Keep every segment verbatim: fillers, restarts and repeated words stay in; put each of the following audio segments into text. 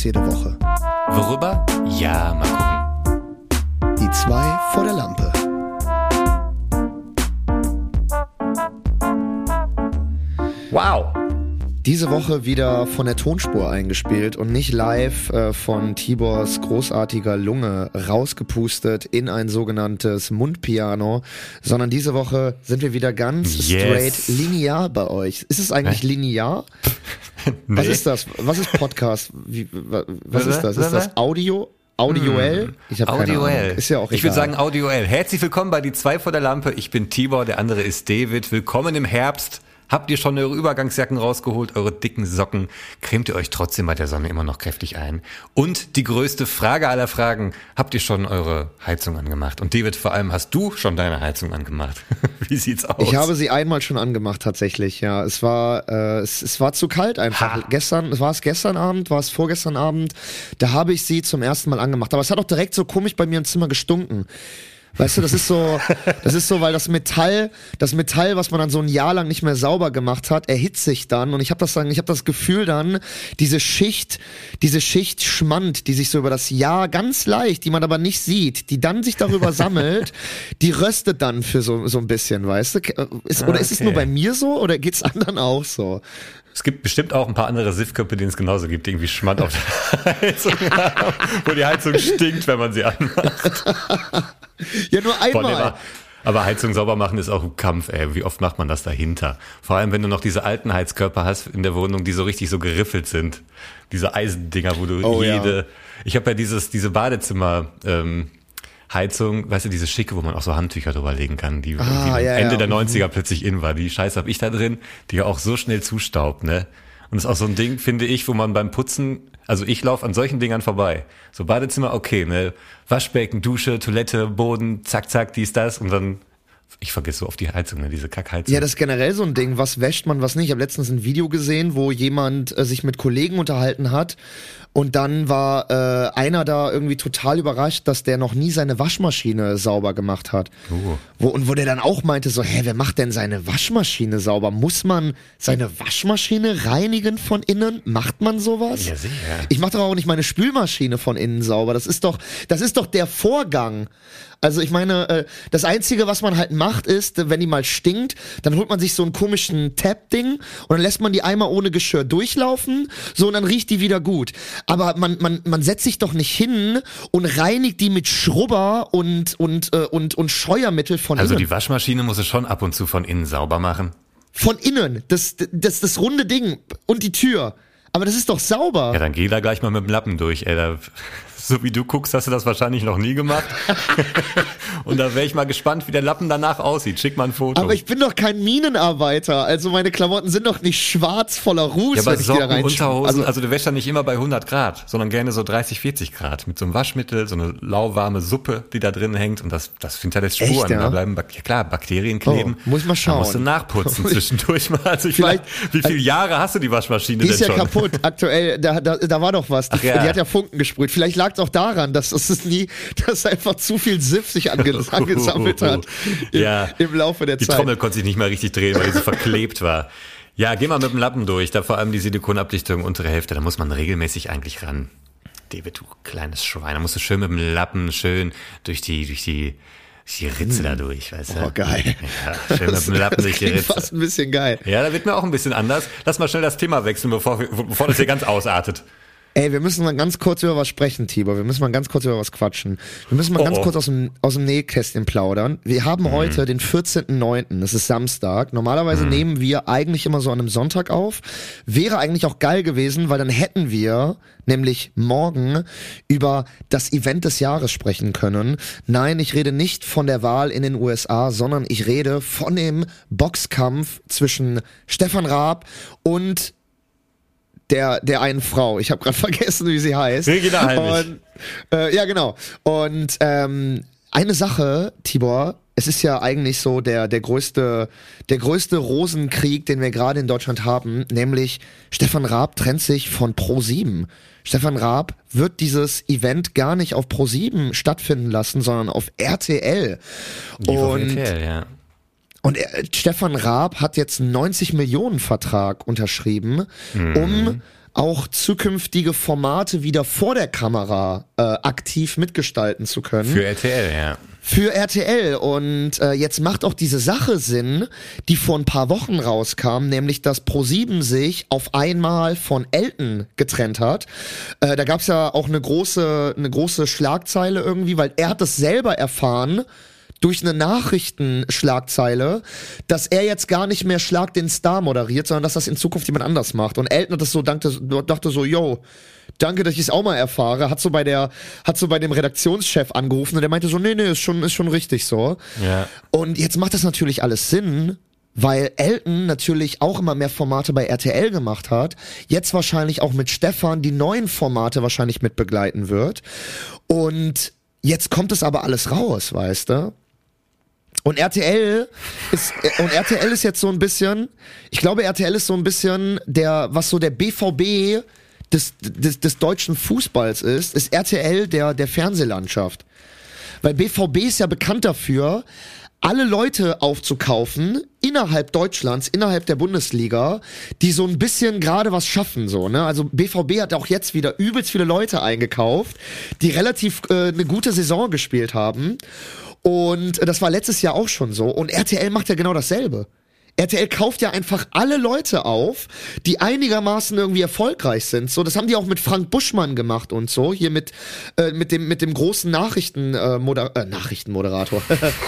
jede Woche. Worüber? Ja, mal gucken. Die zwei vor der Lampe. Wow. Diese Woche wieder von der Tonspur eingespielt und nicht live äh, von Tibors großartiger Lunge rausgepustet in ein sogenanntes Mundpiano, sondern diese Woche sind wir wieder ganz Yes. straight linear bei euch. Ist es eigentlich Hä? linear? Nee. Was ist das? Was ist Podcast? Wie, wa- was ist das? Ist das Audio? Audioell? Ich habe keine Audioell. Ahnung. Ist ja auch egal. Ich würde sagen audioell. Herzlich willkommen bei Die zwei vor der Lampe. Ich bin Tibor, der andere ist David. Willkommen im Herbst. Habt ihr schon eure Übergangsjacken rausgeholt, eure dicken Socken? Cremt ihr euch trotzdem bei der Sonne immer noch kräftig ein? Und die größte Frage aller Fragen, habt ihr schon eure Heizung angemacht? Und David, vor allem, hast du schon deine Heizung angemacht? Wie sieht's aus? Ich habe sie einmal schon angemacht, tatsächlich, ja. Es war, äh, es, es war zu kalt einfach. Ha. Gestern, war es gestern Abend, war es vorgestern Abend, da habe ich sie zum ersten Mal angemacht. Aber es hat auch direkt so komisch bei mir im Zimmer gestunken. Weißt du, das ist so, das ist so, weil das Metall, das Metall, was man dann so ein Jahr lang nicht mehr sauber gemacht hat, erhitzt sich dann und ich habe das dann, ich habe das Gefühl dann, diese Schicht, diese Schicht Schmand, die sich so über das Jahr ganz leicht, die man aber nicht sieht, die dann sich darüber sammelt, die röstet dann für so so ein bisschen, weißt du? Ist, oder Ah, ist es okay. nur bei mir so oder geht's anderen auch so? Es gibt bestimmt auch ein paar andere Siffköpfe, denen es genauso gibt, die irgendwie Schmand auf der Heizung haben, wo die Heizung stinkt, wenn man sie anmacht. Ja, nur Boah, nee, einmal. aber, aber Heizung sauber machen ist auch ein Kampf, ey. Wie oft macht man das dahinter? Vor allem, wenn du noch diese alten Heizkörper hast in der Wohnung, die so richtig so geriffelt sind. Diese Eisendinger, wo du Oh, jede... ja. Ich habe ja dieses diese Badezimmer... Ähm, Heizung, weißt du, diese schicke, wo man auch so Handtücher drüber legen kann, die Ah, irgendwie ja, Ende ja. der neunziger plötzlich in war. Die Scheiße habe ich da drin, die ja auch so schnell zustaubt, ne? Und das ist auch so ein Ding, finde ich, wo man beim Putzen, also ich laufe an solchen Dingern vorbei. So Badezimmer, okay, ne? Waschbecken, Dusche, Toilette, Boden, zack, zack, dies, das und dann, ich vergesse so oft die Heizung, ne? Diese Kackheizung. Ja, das ist generell so ein Ding. Was wäscht man, was nicht? Ich habe letztens ein Video gesehen, wo jemand äh, sich mit Kollegen unterhalten hat und dann war äh, einer da irgendwie total überrascht, dass der noch nie seine Waschmaschine sauber gemacht hat. Oh. Wo, und wo der dann auch meinte so, hä, wer macht denn seine Waschmaschine sauber? Muss man seine Waschmaschine reinigen von innen? Macht man sowas? Ja, sicher. Ich mache doch auch nicht meine Spülmaschine von innen sauber. Das ist doch, das ist doch der Vorgang. Also ich meine, äh, das Einzige, was man halt macht, ist, äh, wenn die mal stinkt, dann holt man sich so einen komischen Tap-Ding und dann lässt man die einmal ohne Geschirr durchlaufen, so und dann riecht die wieder gut. Aber man man man setzt sich doch nicht hin und reinigt die mit Schrubber und und äh, und und Scheuermittel von Also innen. die Waschmaschine muss es schon ab und zu von innen sauber machen. Von innen, das das das runde Ding und die Tür. Aber das ist doch sauber. Ja, dann geh da gleich mal mit dem Lappen durch, ey. Da, so wie du guckst, hast du das wahrscheinlich noch nie gemacht. Und da wäre ich mal gespannt, wie der Lappen danach aussieht. Schick mal ein Foto. Aber ich bin doch kein Minenarbeiter. Also meine Klamotten sind doch nicht schwarz voller Ruß, ja, aber wenn ich die da Socken, rein. Unterhosen, also, Also, du wäschst ja nicht immer bei hundert Grad, sondern gerne so dreißig, vierzig Grad. Mit so einem Waschmittel, so eine lauwarme Suppe, die da drin hängt. Und das, das hinterlässt Spuren. Echt, ja? Da bleiben, Bak- ja klar, Bakterien kleben. Oh, muss ich mal schauen. Da musst du nachputzen zwischendurch mal. Also ich Vielleicht- weiß, wie viele Jahre hast du die Waschmaschine die denn ist ja schon? kaputt. Aktuell, da, da, da war doch was. Die, Ach ja. die hat ja Funken gesprüht. Vielleicht lag es auch daran, dass es nie, dass einfach zu viel Siff sich ange, angesammelt hat im, Ja. im Laufe der Die Zeit. Trommel konnte sich nicht mehr richtig drehen, weil die so verklebt war. Ja, geh mal mit dem Lappen durch. Da vor allem die Silikonabdichtung untere Hälfte. Da muss man regelmäßig eigentlich ran. David, du kleines Schwein. Da musst du schön mit dem Lappen schön durch die, durch die, durch die Ritze da durch, weißt du? Oh, geil. Ja, schön mit dem Lappen Das durch die klingt Ritze. fast ein bisschen geil. Ja, da wird mir auch ein bisschen anders. Lass mal schnell das Thema wechseln, bevor, wir- bevor das hier ganz ausartet. Ey, wir müssen mal ganz kurz über was sprechen, Tibor. Wir müssen mal ganz kurz über was quatschen. Wir müssen mal Oh, ganz oh. kurz aus dem, aus dem Nähkästchen plaudern. Wir haben heute den vierzehnten neunten Es ist Samstag. Normalerweise nehmen wir eigentlich immer so an einem Sonntag auf. Wäre eigentlich auch geil gewesen, weil dann hätten wir nämlich morgen über das Event des Jahres sprechen können. Nein, ich rede nicht von der Wahl in den U S A, sondern ich rede von dem Boxkampf zwischen Stefan Raab und der der einen Frau. Ich habe gerade vergessen, wie sie heißt. Regina Halmich. Und, äh, ja, genau. Und ähm, eine Sache, Tibor, es ist ja eigentlich so der der größte der größte Rosenkrieg, den wir gerade in Deutschland haben, nämlich Stefan Raab trennt sich von ProSieben. Stefan Raab wird dieses Event gar nicht auf ProSieben stattfinden lassen, sondern auf R T L. Und Okay, ja. Und er, Stefan Raab hat jetzt einen neunzig Millionen Vertrag unterschrieben, Mhm. um auch zukünftige Formate wieder vor der Kamera äh, aktiv mitgestalten zu können. Für R T L, ja. Für R T L. Und äh, jetzt macht auch diese Sache Sinn, die vor ein paar Wochen rauskam, nämlich dass ProSieben sich auf einmal von Elton getrennt hat. Äh, da gab's ja auch eine große, eine große Schlagzeile irgendwie, weil er hat das selber erfahren, durch eine Nachrichtenschlagzeile, dass er jetzt gar nicht mehr Schlag den Star moderiert, sondern dass das in Zukunft jemand anders macht. Und Elton hat das so, dachte, dachte so, yo, danke, dass ich es auch mal erfahre. Hat so bei der, hat so bei dem Redaktionschef angerufen und der meinte so, nee, nee, ist schon, ist schon richtig so. Ja. Und jetzt macht das natürlich alles Sinn, weil Elton natürlich auch immer mehr Formate bei R T L gemacht hat, jetzt wahrscheinlich auch mit Stefan die neuen Formate wahrscheinlich mit begleiten wird. Und jetzt kommt es aber alles raus, weißt du? Und R T L ist und R T L ist jetzt so ein bisschen, ich glaube R T L ist so ein bisschen der, was so der B V B des des, des deutschen Fußballs ist, ist R T L der der Fernsehlandschaft. Weil B V B ist ja bekannt dafür, alle Leute aufzukaufen innerhalb Deutschlands, innerhalb der Bundesliga, die so ein bisschen gerade was schaffen, so, ne? Also B V B hat auch jetzt wieder übelst viele Leute eingekauft, die relativ äh, eine gute Saison gespielt haben. Und das war letztes Jahr auch schon so. Und R T L macht ja genau dasselbe. R T L kauft ja einfach alle Leute auf, die einigermaßen irgendwie erfolgreich sind. So, das haben die auch mit Frank Buschmann gemacht und so. Hier mit äh, mit dem mit dem großen Nachrichten äh, Moder- äh, Nachrichtenmoderator,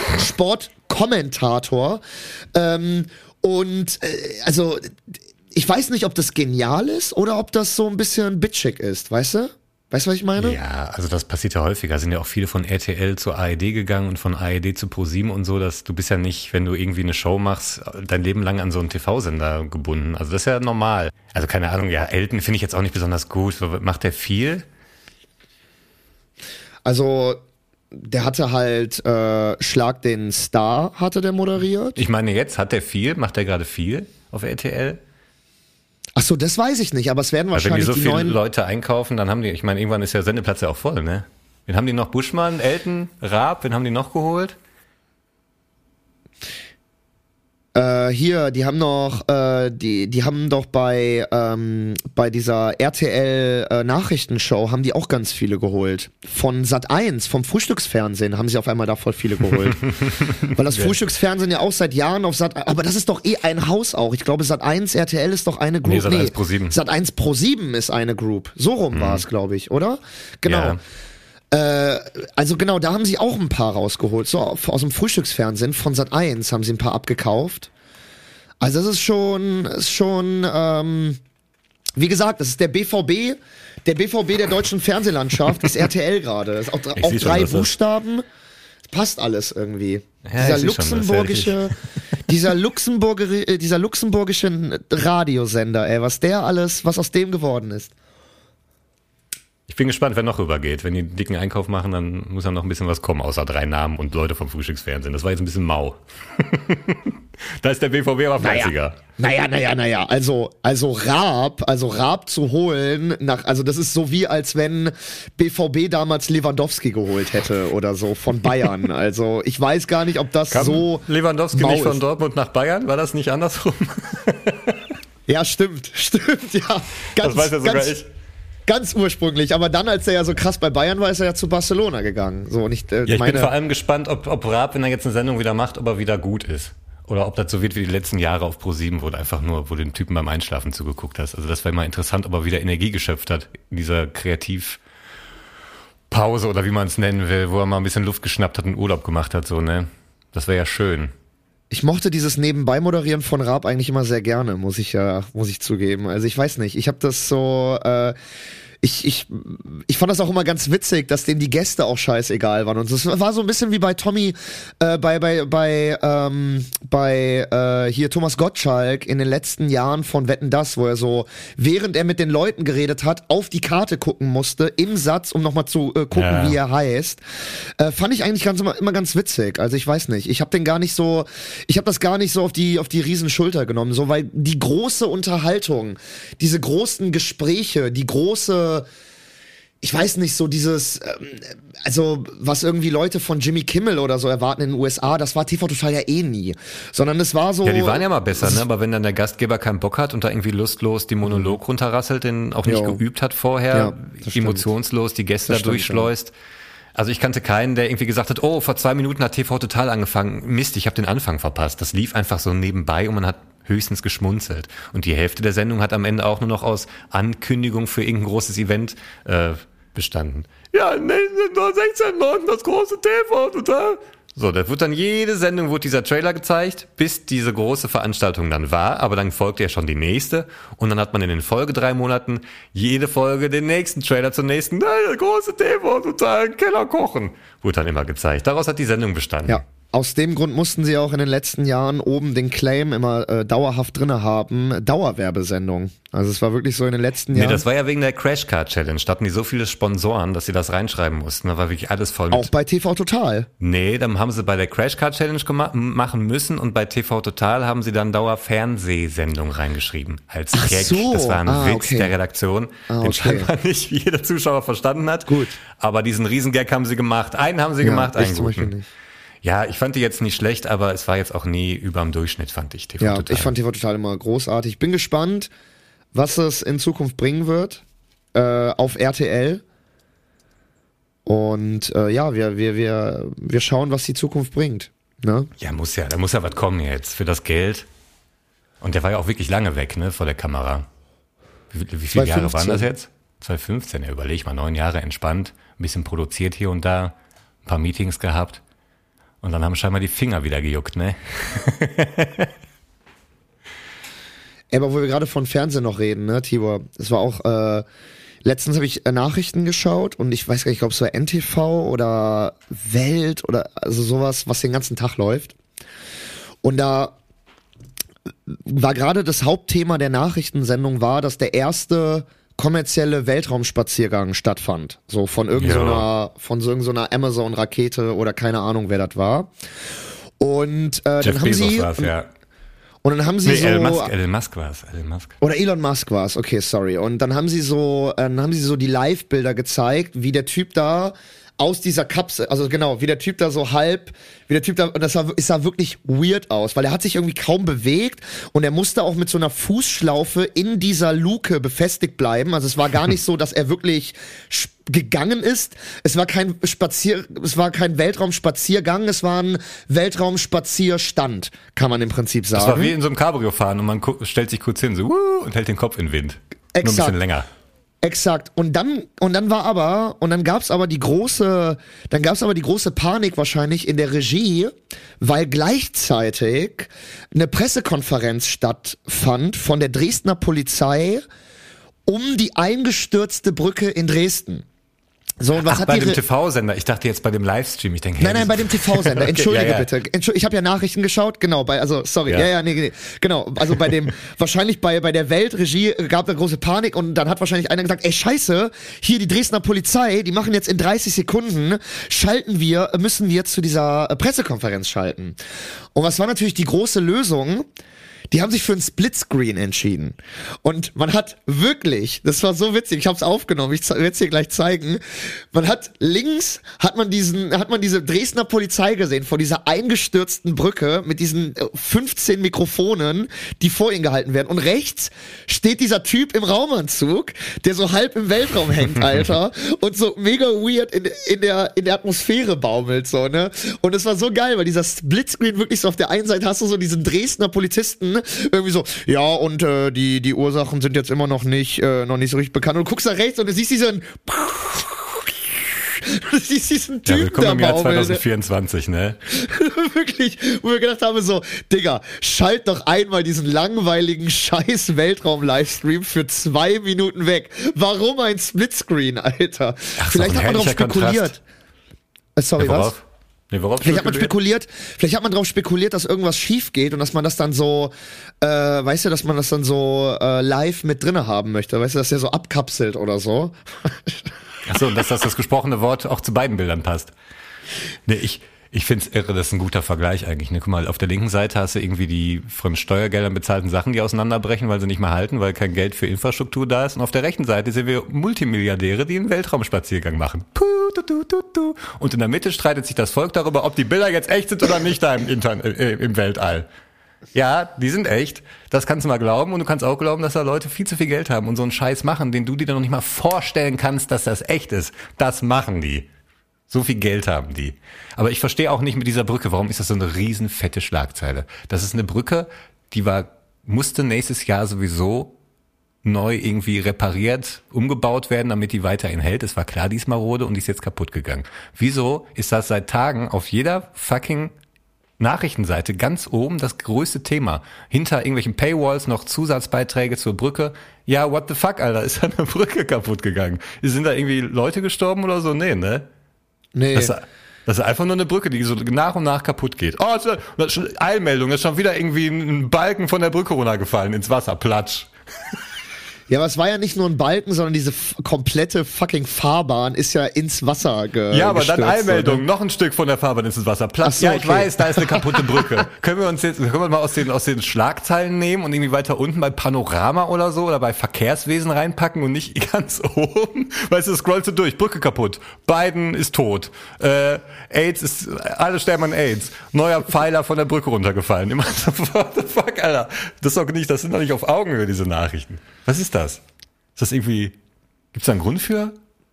Sportkommentator. Ähm, und äh, also ich weiß nicht, ob das genial ist oder ob das so ein bisschen bitchig ist, weißt du? Weißt du, was ich meine? Ja, also das passiert ja häufiger. Sind ja auch viele von R T L zur A R D gegangen und von A R D zu ProSieben und so, dass du bist ja nicht, wenn du irgendwie eine Show machst, dein Leben lang an so einen T V-Sender gebunden. Also das ist ja normal. Also keine Ahnung, ja, Elton finde ich jetzt auch nicht besonders gut. Macht der viel? Also der hatte halt äh, Schlag den Star, hatte der moderiert. Ich meine jetzt, hat der viel? Macht der gerade viel auf R T L? Ach so, das weiß ich nicht, aber es werden wahrscheinlich also wenn die so die viele neuen Leute einkaufen, dann haben die, ich meine, irgendwann ist der Sendeplatz ja auch voll, ne? Wen haben die noch? Buschmann, Elton, Raab, wen haben die noch geholt? Äh, hier, die haben noch, äh, die, die haben doch bei, ähm, bei dieser R T L äh, Nachrichtenshow haben die auch ganz viele geholt. Von Sat eins, vom Frühstücksfernsehen haben sie auf einmal da voll viele geholt. Weil das Frühstücksfernsehen ja auch seit Jahren auf Sat, aber das ist doch eh ein Haus auch. Ich glaube Sat eins, R T L ist doch eine Group. Nee, Sat eins ProSieben. Sat eins ProSieben ist eine Group. So rum mhm. war es, glaube ich, oder? Genau. Ja. Äh, also genau, da haben sie auch ein paar rausgeholt. So aus dem Frühstücksfernsehen von Sat eins haben sie ein paar abgekauft. Also das ist schon, ist schon, ähm, wie gesagt, das ist der B V B, der B V B der deutschen Fernsehlandschaft, ist R T L gerade. Das ist auch, auch drei schon, Buchstaben. Das passt alles irgendwie. Ja, dieser luxemburgische, dieser luxemburgische, dieser luxemburgische Radiosender, ey, was der alles, was aus dem geworden ist. Ich bin gespannt, wer noch rübergeht. Wenn die einen dicken Einkauf machen, dann muss ja noch ein bisschen was kommen, außer drei Namen und Leute vom Frühstücksfernsehen. Das war jetzt ein bisschen mau. Da ist der B V B aber fleißiger. Naja, naja, naja, also, also Raab, also Raab zu holen, nach, also das ist so wie, als wenn B V B damals Lewandowski geholt hätte oder so von Bayern. Also ich weiß gar nicht, ob das Kam so Lewandowski mau nicht von ist. Dortmund nach Bayern? War das nicht andersrum? Ja, stimmt, stimmt, ja. Ganz, das weiß ja sogar ganz, ich. Ganz ursprünglich, aber dann, als er ja so krass bei Bayern war, ist er ja zu Barcelona gegangen. So, nicht, äh, ja, ich meine bin vor allem gespannt, ob, ob Raab, wenn er jetzt eine Sendung wieder macht, ob er wieder gut ist. Oder ob das so wird wie die letzten Jahre auf ProSieben, wo du einfach nur, wo du den Typen beim Einschlafen zugeguckt hast. Also das wäre mal interessant, ob er wieder Energie geschöpft hat in dieser Kreativpause oder wie man es nennen will, wo er mal ein bisschen Luft geschnappt hat und Urlaub gemacht hat, so, ne? Das wäre ja schön. Ich mochte dieses Nebenbei-Moderieren von Raab eigentlich immer sehr gerne, muss ich ja, muss ich zugeben. Also ich weiß nicht, ich habe das so, äh, ich, ich, ich fand das auch immer ganz witzig, dass denen die Gäste auch scheißegal waren. Und das war so ein bisschen wie bei Tommy, äh, bei, bei, bei, ähm, bei, äh, hier Thomas Gottschalk in den letzten Jahren von Wetten, dass, wo er so, während er mit den Leuten geredet hat, auf die Karte gucken musste, im Satz, um nochmal zu äh, gucken, ja. wie er heißt. Äh, fand ich eigentlich ganz immer, immer ganz witzig. Also ich weiß nicht, ich habe den gar nicht so, ich habe das gar nicht so auf die, auf die Riesenschulter genommen, so, weil die große Unterhaltung, diese großen Gespräche, die große ich weiß nicht, so dieses, ähm, also was irgendwie Leute von Jimmy Kimmel oder so erwarten in den U S A, das war T V Total ja eh nie. Sondern es war so... Ja, die waren ja mal besser, ne? Aber wenn dann der Gastgeber keinen Bock hat und da irgendwie lustlos die Monolog runterrasselt, den auch nicht Jo. geübt hat vorher, Ja, das emotionslos die Gäste Das da stimmt, durchschleust. Also ich kannte keinen, der irgendwie gesagt hat, oh, vor zwei Minuten hat T V Total angefangen. Mist, ich habe den Anfang verpasst. Das lief einfach so nebenbei und man hat höchstens geschmunzelt. Und die Hälfte der Sendung hat am Ende auch nur noch aus Ankündigung für irgendein großes Event äh, bestanden. Ja, sechzehn Leuten das große T V Total. So, da wird dann jede Sendung, wurde dieser Trailer gezeigt, bis diese große Veranstaltung dann war, aber dann folgte ja schon die nächste und dann hat man in den Folge drei Monaten jede Folge den nächsten Trailer zur nächsten, nein, das große T V Total, Keller kochen, wurde dann immer gezeigt. Daraus hat die Sendung bestanden. Ja. Aus dem Grund mussten sie auch in den letzten Jahren oben den Claim immer äh, dauerhaft drinne haben, Dauerwerbesendung. Also es war wirklich so in den letzten Nee, Jahren. das war ja wegen der Crash Card Challenge. Da hatten die so viele Sponsoren, dass sie das reinschreiben mussten. Da war wirklich alles voll mit. Auch bei T V Total. Nee, dann haben sie bei der Crash Card Challenge gema- machen müssen und bei T V Total haben sie dann Dauerfernsehsendung reingeschrieben. Als Ach Gag. so. Das war ein Ah, Witz okay. der Redaktion, Ah, den okay. scheinbar nicht jeder Zuschauer verstanden hat. Gut. Aber diesen Riesengag haben sie gemacht. Einen haben sie gemacht, ich einen zum Beispiel guten. nicht. Ja, ich fand die jetzt nicht schlecht, aber es war jetzt auch nie überm Durchschnitt, fand ich T V Ja, Total. ich fand T V Total immer großartig. Bin gespannt, was es in Zukunft bringen wird äh, auf R T L. Und äh, ja, wir, wir, wir, wir schauen, was die Zukunft bringt. Ne? Ja, muss ja, da muss ja was kommen jetzt für das Geld. Und der war ja auch wirklich lange weg, ne, vor der Kamera. Wie, wie viele Jahre waren das jetzt? zwanzig fünfzehn, ja, überleg mal, neun Jahre entspannt, ein bisschen produziert hier und da, ein paar Meetings gehabt. Und dann haben scheinbar die Finger wieder gejuckt, ne? Aber wo wir gerade von Fernsehen noch reden, ne, Tibor, es war auch, äh, letztens habe ich äh, Nachrichten geschaut und ich weiß gar nicht, ob es war N T V oder Welt oder also sowas, was den ganzen Tag läuft. Und da war gerade das Hauptthema der Nachrichtensendung war, dass der erste kommerzielle Weltraumspaziergang stattfand. So von irgendeiner, Ja. von so irgendeiner Amazon-Rakete oder keine Ahnung, wer das war. Und äh, Jeff dann haben Bezos sie war's, ja. und dann haben sie Nee, so Elon Musk, Elon Musk war's, Elon Musk. oder Elon Musk war's, okay, sorry. Und dann haben sie so, äh, dann haben sie so die Live-Bilder gezeigt, wie der Typ da aus dieser Kapsel, also genau, wie der Typ da so halb, wie der Typ da, und das sah, es sah wirklich weird aus, weil er hat sich irgendwie kaum bewegt und er musste auch mit so einer Fußschlaufe in dieser Luke befestigt bleiben. Also es war gar nicht so, dass er wirklich sch- gegangen ist. Es war kein Spazier, es war kein Weltraumspaziergang, es war ein Weltraumspazierstand, kann man im Prinzip sagen. Das war wie in so einem Cabrio fahren und man gu- stellt sich kurz hin, so, uh, und hält den Kopf in den Wind. Nur ein Exakt. bisschen länger. Exakt. Und dann und dann war aber und dann gab's aber die große, dann gab's aber die große Panik wahrscheinlich in der Regie, weil gleichzeitig eine Pressekonferenz stattfand von der Dresdner Polizei um die eingestürzte Brücke in Dresden. So, und was Ach, hat bei die dem Re- T V-Sender. Ich dachte jetzt bei dem Livestream. Ich denke, hey, Nein, nein, bei dem T V-Sender. Okay, Entschuldige ja, ja. bitte. Entschuldige, ich habe ja Nachrichten geschaut. Genau, bei also sorry. Ja, Ja. ja, nee, nee. Genau, also bei dem wahrscheinlich bei bei der Weltregie gab da große Panik und dann hat wahrscheinlich einer gesagt, ey Scheiße, hier die Dresdner Polizei, die machen jetzt in dreißig Sekunden schalten wir, müssen wir zu dieser äh, Pressekonferenz schalten. Und was war natürlich die große Lösung? Die haben sich für ein Splitscreen entschieden. Und man hat wirklich, das war so witzig, ich habe es aufgenommen, ich werde es dir gleich zeigen. Man hat links, hat man diesen, hat man diese Dresdner Polizei gesehen, vor dieser eingestürzten Brücke mit diesen äh, fünfzehn Mikrofonen, die vor ihnen gehalten werden. Und rechts steht dieser Typ im Raumanzug, der so halb im Weltraum hängt, Alter. Und so mega weird in, in, der, in der Atmosphäre baumelt, so, ne? Und es war so geil, weil dieser Splitscreen wirklich so auf der einen Seite hast du so diesen Dresdner Polizisten, irgendwie so, ja, und äh, die die Ursachen sind jetzt immer noch nicht äh, noch nicht so richtig bekannt. Und du guckst nach rechts und du siehst diesen du siehst diesen Ja, Typ willkommen da im Jahr baumeln. zwanzig vierundzwanzig, ne? Wirklich, wo wir gedacht haben so, Digga, schalt doch einmal diesen langweiligen scheiß Weltraum-Livestream für zwei Minuten weg. Warum ein Splitscreen, Alter? Ach, Vielleicht ist auch hat ein man drauf herrlicher spekuliert. Äh, sorry, Ja, was? worauf? Nee, worauf Vielleicht hat man spekuliert? spekuliert, vielleicht hat man darauf spekuliert, dass irgendwas schief geht und dass man das dann so, äh, weißt du, dass man das dann so äh, live mit drinne haben möchte, weißt du, dass der so abkapselt oder so. Achso, und dass das, das gesprochene Wort auch zu beiden Bildern passt. Nee, ich, Ich find's irre, das ist ein guter Vergleich eigentlich. Ne? Guck mal, auf der linken Seite hast du irgendwie die von Steuergeldern bezahlten Sachen, die auseinanderbrechen, weil sie nicht mehr halten, weil kein Geld für Infrastruktur da ist. Und auf der rechten Seite sehen wir Multimilliardäre, die einen Weltraumspaziergang machen. Puh, du, du, du, du. Und in der Mitte streitet sich das Volk darüber, ob die Bilder jetzt echt sind oder nicht da im, Intern- äh, im Weltall. Ja, die sind echt. Das kannst du mal glauben. Und du kannst auch glauben, dass da Leute viel zu viel Geld haben und so einen Scheiß machen, den du dir dann noch nicht mal vorstellen kannst, dass das echt ist. Das machen die. So viel Geld haben die. Aber ich verstehe auch nicht mit dieser Brücke, warum ist das so eine riesen fette Schlagzeile? Das ist eine Brücke, die war, musste nächstes Jahr sowieso neu irgendwie repariert, umgebaut werden, damit die weiterhin hält. Es war klar, die ist marode und die ist jetzt kaputt gegangen. Wieso ist das seit Tagen auf jeder fucking Nachrichtenseite ganz oben das größte Thema? Hinter irgendwelchen Paywalls noch Zusatzbeiträge zur Brücke. Ja, what the fuck, Alter, ist da eine Brücke kaputt gegangen? Sind da irgendwie Leute gestorben oder so? Nee, ne? Nee. Das, das ist einfach nur eine Brücke, die so nach und nach kaputt geht. Oh, das ist Eilmeldung, ist schon wieder irgendwie ein Balken von der Brücke runtergefallen ins Wasser, platsch. Ja, aber es war ja nicht nur ein Balken, sondern diese f- komplette fucking Fahrbahn ist ja ins Wasser ge- Ja, aber gestürzt, dann Eilmeldung, oder? noch ein Stück von der Fahrbahn ist ins Wasser. Platz. So, Ja, ich okay. weiß, da ist eine kaputte Brücke. können wir uns jetzt, können wir mal aus den, aus den Schlagzeilen nehmen und irgendwie weiter unten bei Panorama oder so oder bei Verkehrswesen reinpacken und nicht ganz oben? Weißt du, scrollst du durch, Brücke kaputt, Biden ist tot, äh, AIDS ist, alle sterben an AIDS, neuer Pfeiler von der Brücke runtergefallen. Immer so, what the fuck, Alter? Das ist doch nicht, das sind doch nicht auf Augenhöhe, diese Nachrichten. Was ist das? Ist das irgendwie, gibt's da einen Grund für?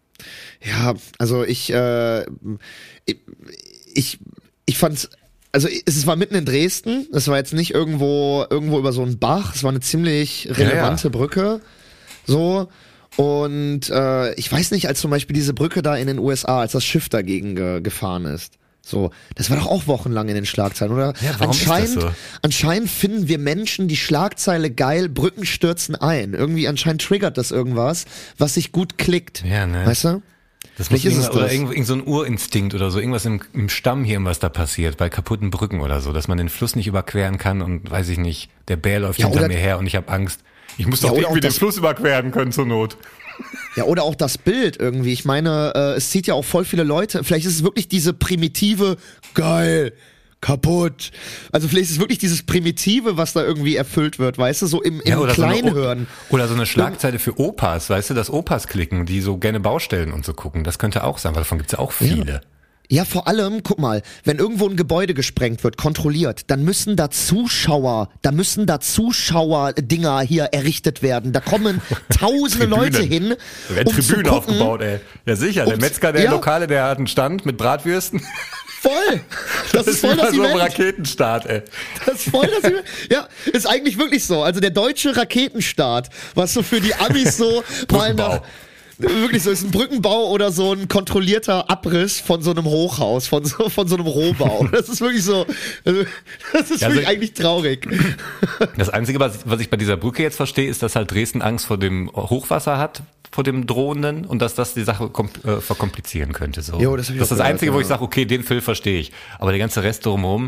Ja, also ich, äh, ich, ich, ich fand's, also es war mitten in Dresden, es war jetzt nicht irgendwo, irgendwo über so einen Bach, es war eine ziemlich relevante Ja, ja. Brücke, so, und äh, ich weiß nicht, als zum Beispiel diese Brücke da in den U S A, als das Schiff dagegen ge- gefahren ist. So, das war doch auch wochenlang in den Schlagzeilen, oder? Ja, warum ist das anscheinend, so? anscheinend finden wir Menschen die Schlagzeile geil, Brücken stürzen ein. Irgendwie anscheinend triggert das irgendwas, was sich gut klickt. Ja, ne? Weißt du? Das muss Vielleicht ist es irgend- oder das. irgend, irgend so ein Urinstinkt oder so, irgendwas im, im Stammhirn, was da passiert, bei kaputten Brücken oder so, dass man den Fluss nicht überqueren kann und weiß ich nicht, der Bär läuft Ja, hinter oder- mir her und ich habe Angst. Ich muss Ja, doch oder irgendwie auch den das- Fluss überqueren können zur Not. Ja, oder auch das Bild irgendwie. Ich meine, äh, es zieht ja auch voll viele Leute. Vielleicht ist es wirklich diese primitive, geil, kaputt. Also vielleicht ist es wirklich dieses Primitive, was da irgendwie erfüllt wird, weißt du, so im, im oder, so eine, Kleinhören. O- oder so eine Schlagzeile für Opas, weißt du, dass Opas klicken, die so gerne Baustellen und so gucken. Das könnte auch sein, weil davon gibt's ja auch viele. Ja, vor allem, guck mal, wenn irgendwo ein Gebäude gesprengt wird, kontrolliert, dann müssen da Zuschauer, da müssen da Zuschauer-Dinger hier errichtet werden. Da kommen tausende Leute hin, Da werden um zu Tribünen gucken. aufgebaut, ey. Ja sicher, der Um- Metzger, der ja. Lokale, der hat einen Stand mit Bratwürsten. Voll! Das, ist voll wie bei das so einem Event. Raketenstart, ey. Das ist voll das Event. Ja, ist eigentlich wirklich so. Also der deutsche Raketenstart, was so für die Amis so mal nach, wirklich so ist ein Brückenbau oder so ein kontrollierter Abriss von so einem Hochhaus, von so, von so einem Rohbau. Das ist wirklich so, also, das ist Ja, wirklich also- eigentlich traurig. Das Einzige, was, was ich bei dieser Brücke jetzt verstehe, ist, dass halt Dresden Angst vor dem Hochwasser hat, vor dem drohenden und dass das die Sache kom äh, verkomplizieren könnte. So. Jo, das hab ich das ist auch das gehört, Einzige, wo ja. ich sage, okay, den Film verstehe ich. Aber der ganze Rest drumherum,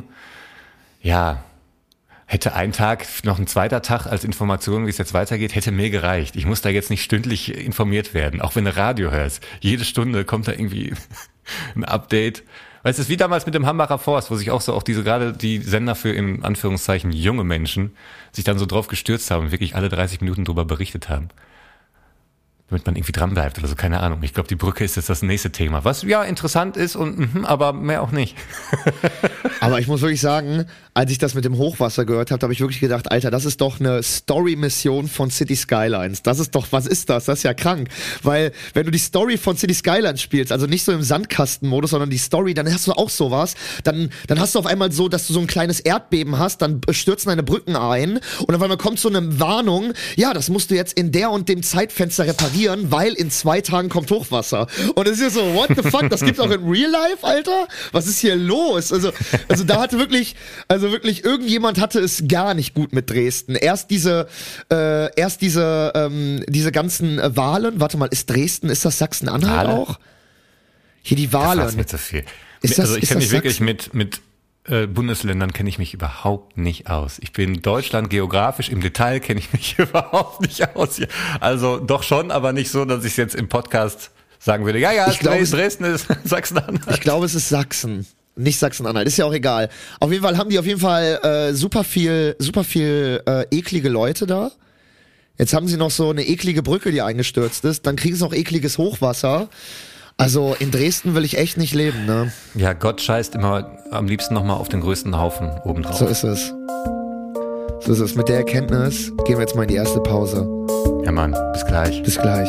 ja, hätte ein Tag, noch ein zweiter Tag als Information, wie es jetzt weitergeht, hätte mir gereicht. Ich muss da jetzt nicht stündlich informiert werden, auch wenn du Radio hörst. Jede Stunde kommt da irgendwie ein Update. Weißt du, es ist wie damals mit dem Hambacher Forst, wo sich auch so auch diese, gerade die Sender für in Anführungszeichen junge Menschen sich dann so drauf gestürzt haben und wirklich alle dreißig Minuten drüber berichtet haben. Damit man irgendwie dran bleibt oder so, keine Ahnung. Ich glaube, die Brücke ist jetzt das nächste Thema, was ja interessant ist und mhm, aber mehr auch nicht. Aber ich muss wirklich sagen, als ich das mit dem Hochwasser gehört habe, habe ich wirklich gedacht, Alter, das ist doch eine Story-Mission von City Skylines. Das ist doch, was ist das? Das ist ja krank. Weil, wenn du die Story von City Skylines spielst, also nicht so im Sandkastenmodus, sondern die Story, dann hast du auch sowas. Dann, dann hast du auf einmal so, dass du so ein kleines Erdbeben hast, dann stürzen deine Brücken ein und auf einmal kommt so eine Warnung, ja, das musst du jetzt in der und dem Zeitfenster reparieren, weil in zwei Tagen kommt Hochwasser. Und es ist so, what the fuck, das gibt's auch in Real Life, Alter? Was ist hier los? Also, also da hatte wirklich, also wirklich, irgendjemand hatte es gar nicht gut mit Dresden. Erst diese, äh, erst diese, ähm, diese ganzen äh, Wahlen. Warte mal, ist Dresden, ist das Sachsen-Anhalt Wahlen? auch? Hier die Das Wahlen. mir zu viel. Ist das- also ich ist kenne das mich wirklich Sachsen? mit mit äh, Bundesländern kenne ich mich überhaupt nicht aus. Ich bin Deutschland geografisch im Detail kenne ich mich überhaupt nicht aus. Also doch schon, aber nicht so, dass ich es jetzt im Podcast sagen würde. Ja, ja, Ich glaube, es- Dresden ist Sachsen-Anhalt. Ich glaube, es ist Sachsen. nicht Sachsen-Anhalt, ist ja auch egal. Auf jeden Fall haben die auf jeden Fall äh, super viel, super viel äh, eklige Leute da. Jetzt haben sie noch so eine eklige Brücke, die eingestürzt ist. Dann kriegen sie noch ekliges Hochwasser. Also in Dresden will ich echt nicht leben, ne? Ja, Gott scheißt immer am liebsten nochmal auf den größten Haufen obendrauf. So ist es. So ist es. Mit der Erkenntnis gehen wir jetzt mal in die erste Pause. Ja, Mann, bis gleich. Bis gleich.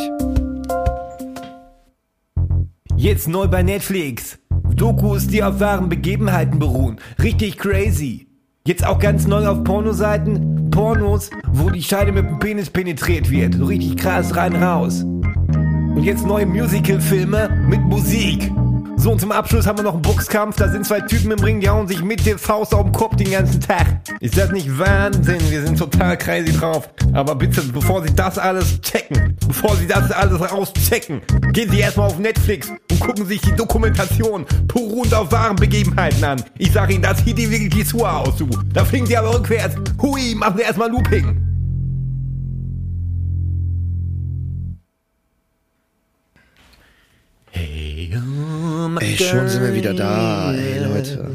Jetzt neu bei Netflix. Dokus, die auf wahren Begebenheiten beruhen. Richtig crazy. Jetzt auch ganz neu auf Pornoseiten. Pornos, wo die Scheide mit dem Penis penetriert wird. So richtig krass rein raus. Und jetzt neue Musical-Filme mit Musik. So, und zum Abschluss haben wir noch einen Boxkampf. Da sind zwei Typen im Ring, die hauen sich mit der Faust auf den Kopf den ganzen Tag. Ist das nicht Wahnsinn? Wir sind total crazy drauf. Aber bitte, bevor Sie das alles checken, bevor Sie das alles rauschecken, gehen Sie erstmal auf Netflix und gucken sich die Dokumentation beruhend auf wahren Begebenheiten an. Ich sag Ihnen, das sieht die wirklich die Schuhe aus, du. Da fliegen Sie aber rückwärts. Hui, machen Sie erstmal Looping. Hey, oh my Ey, schon sind wir wieder da, ey, Leute.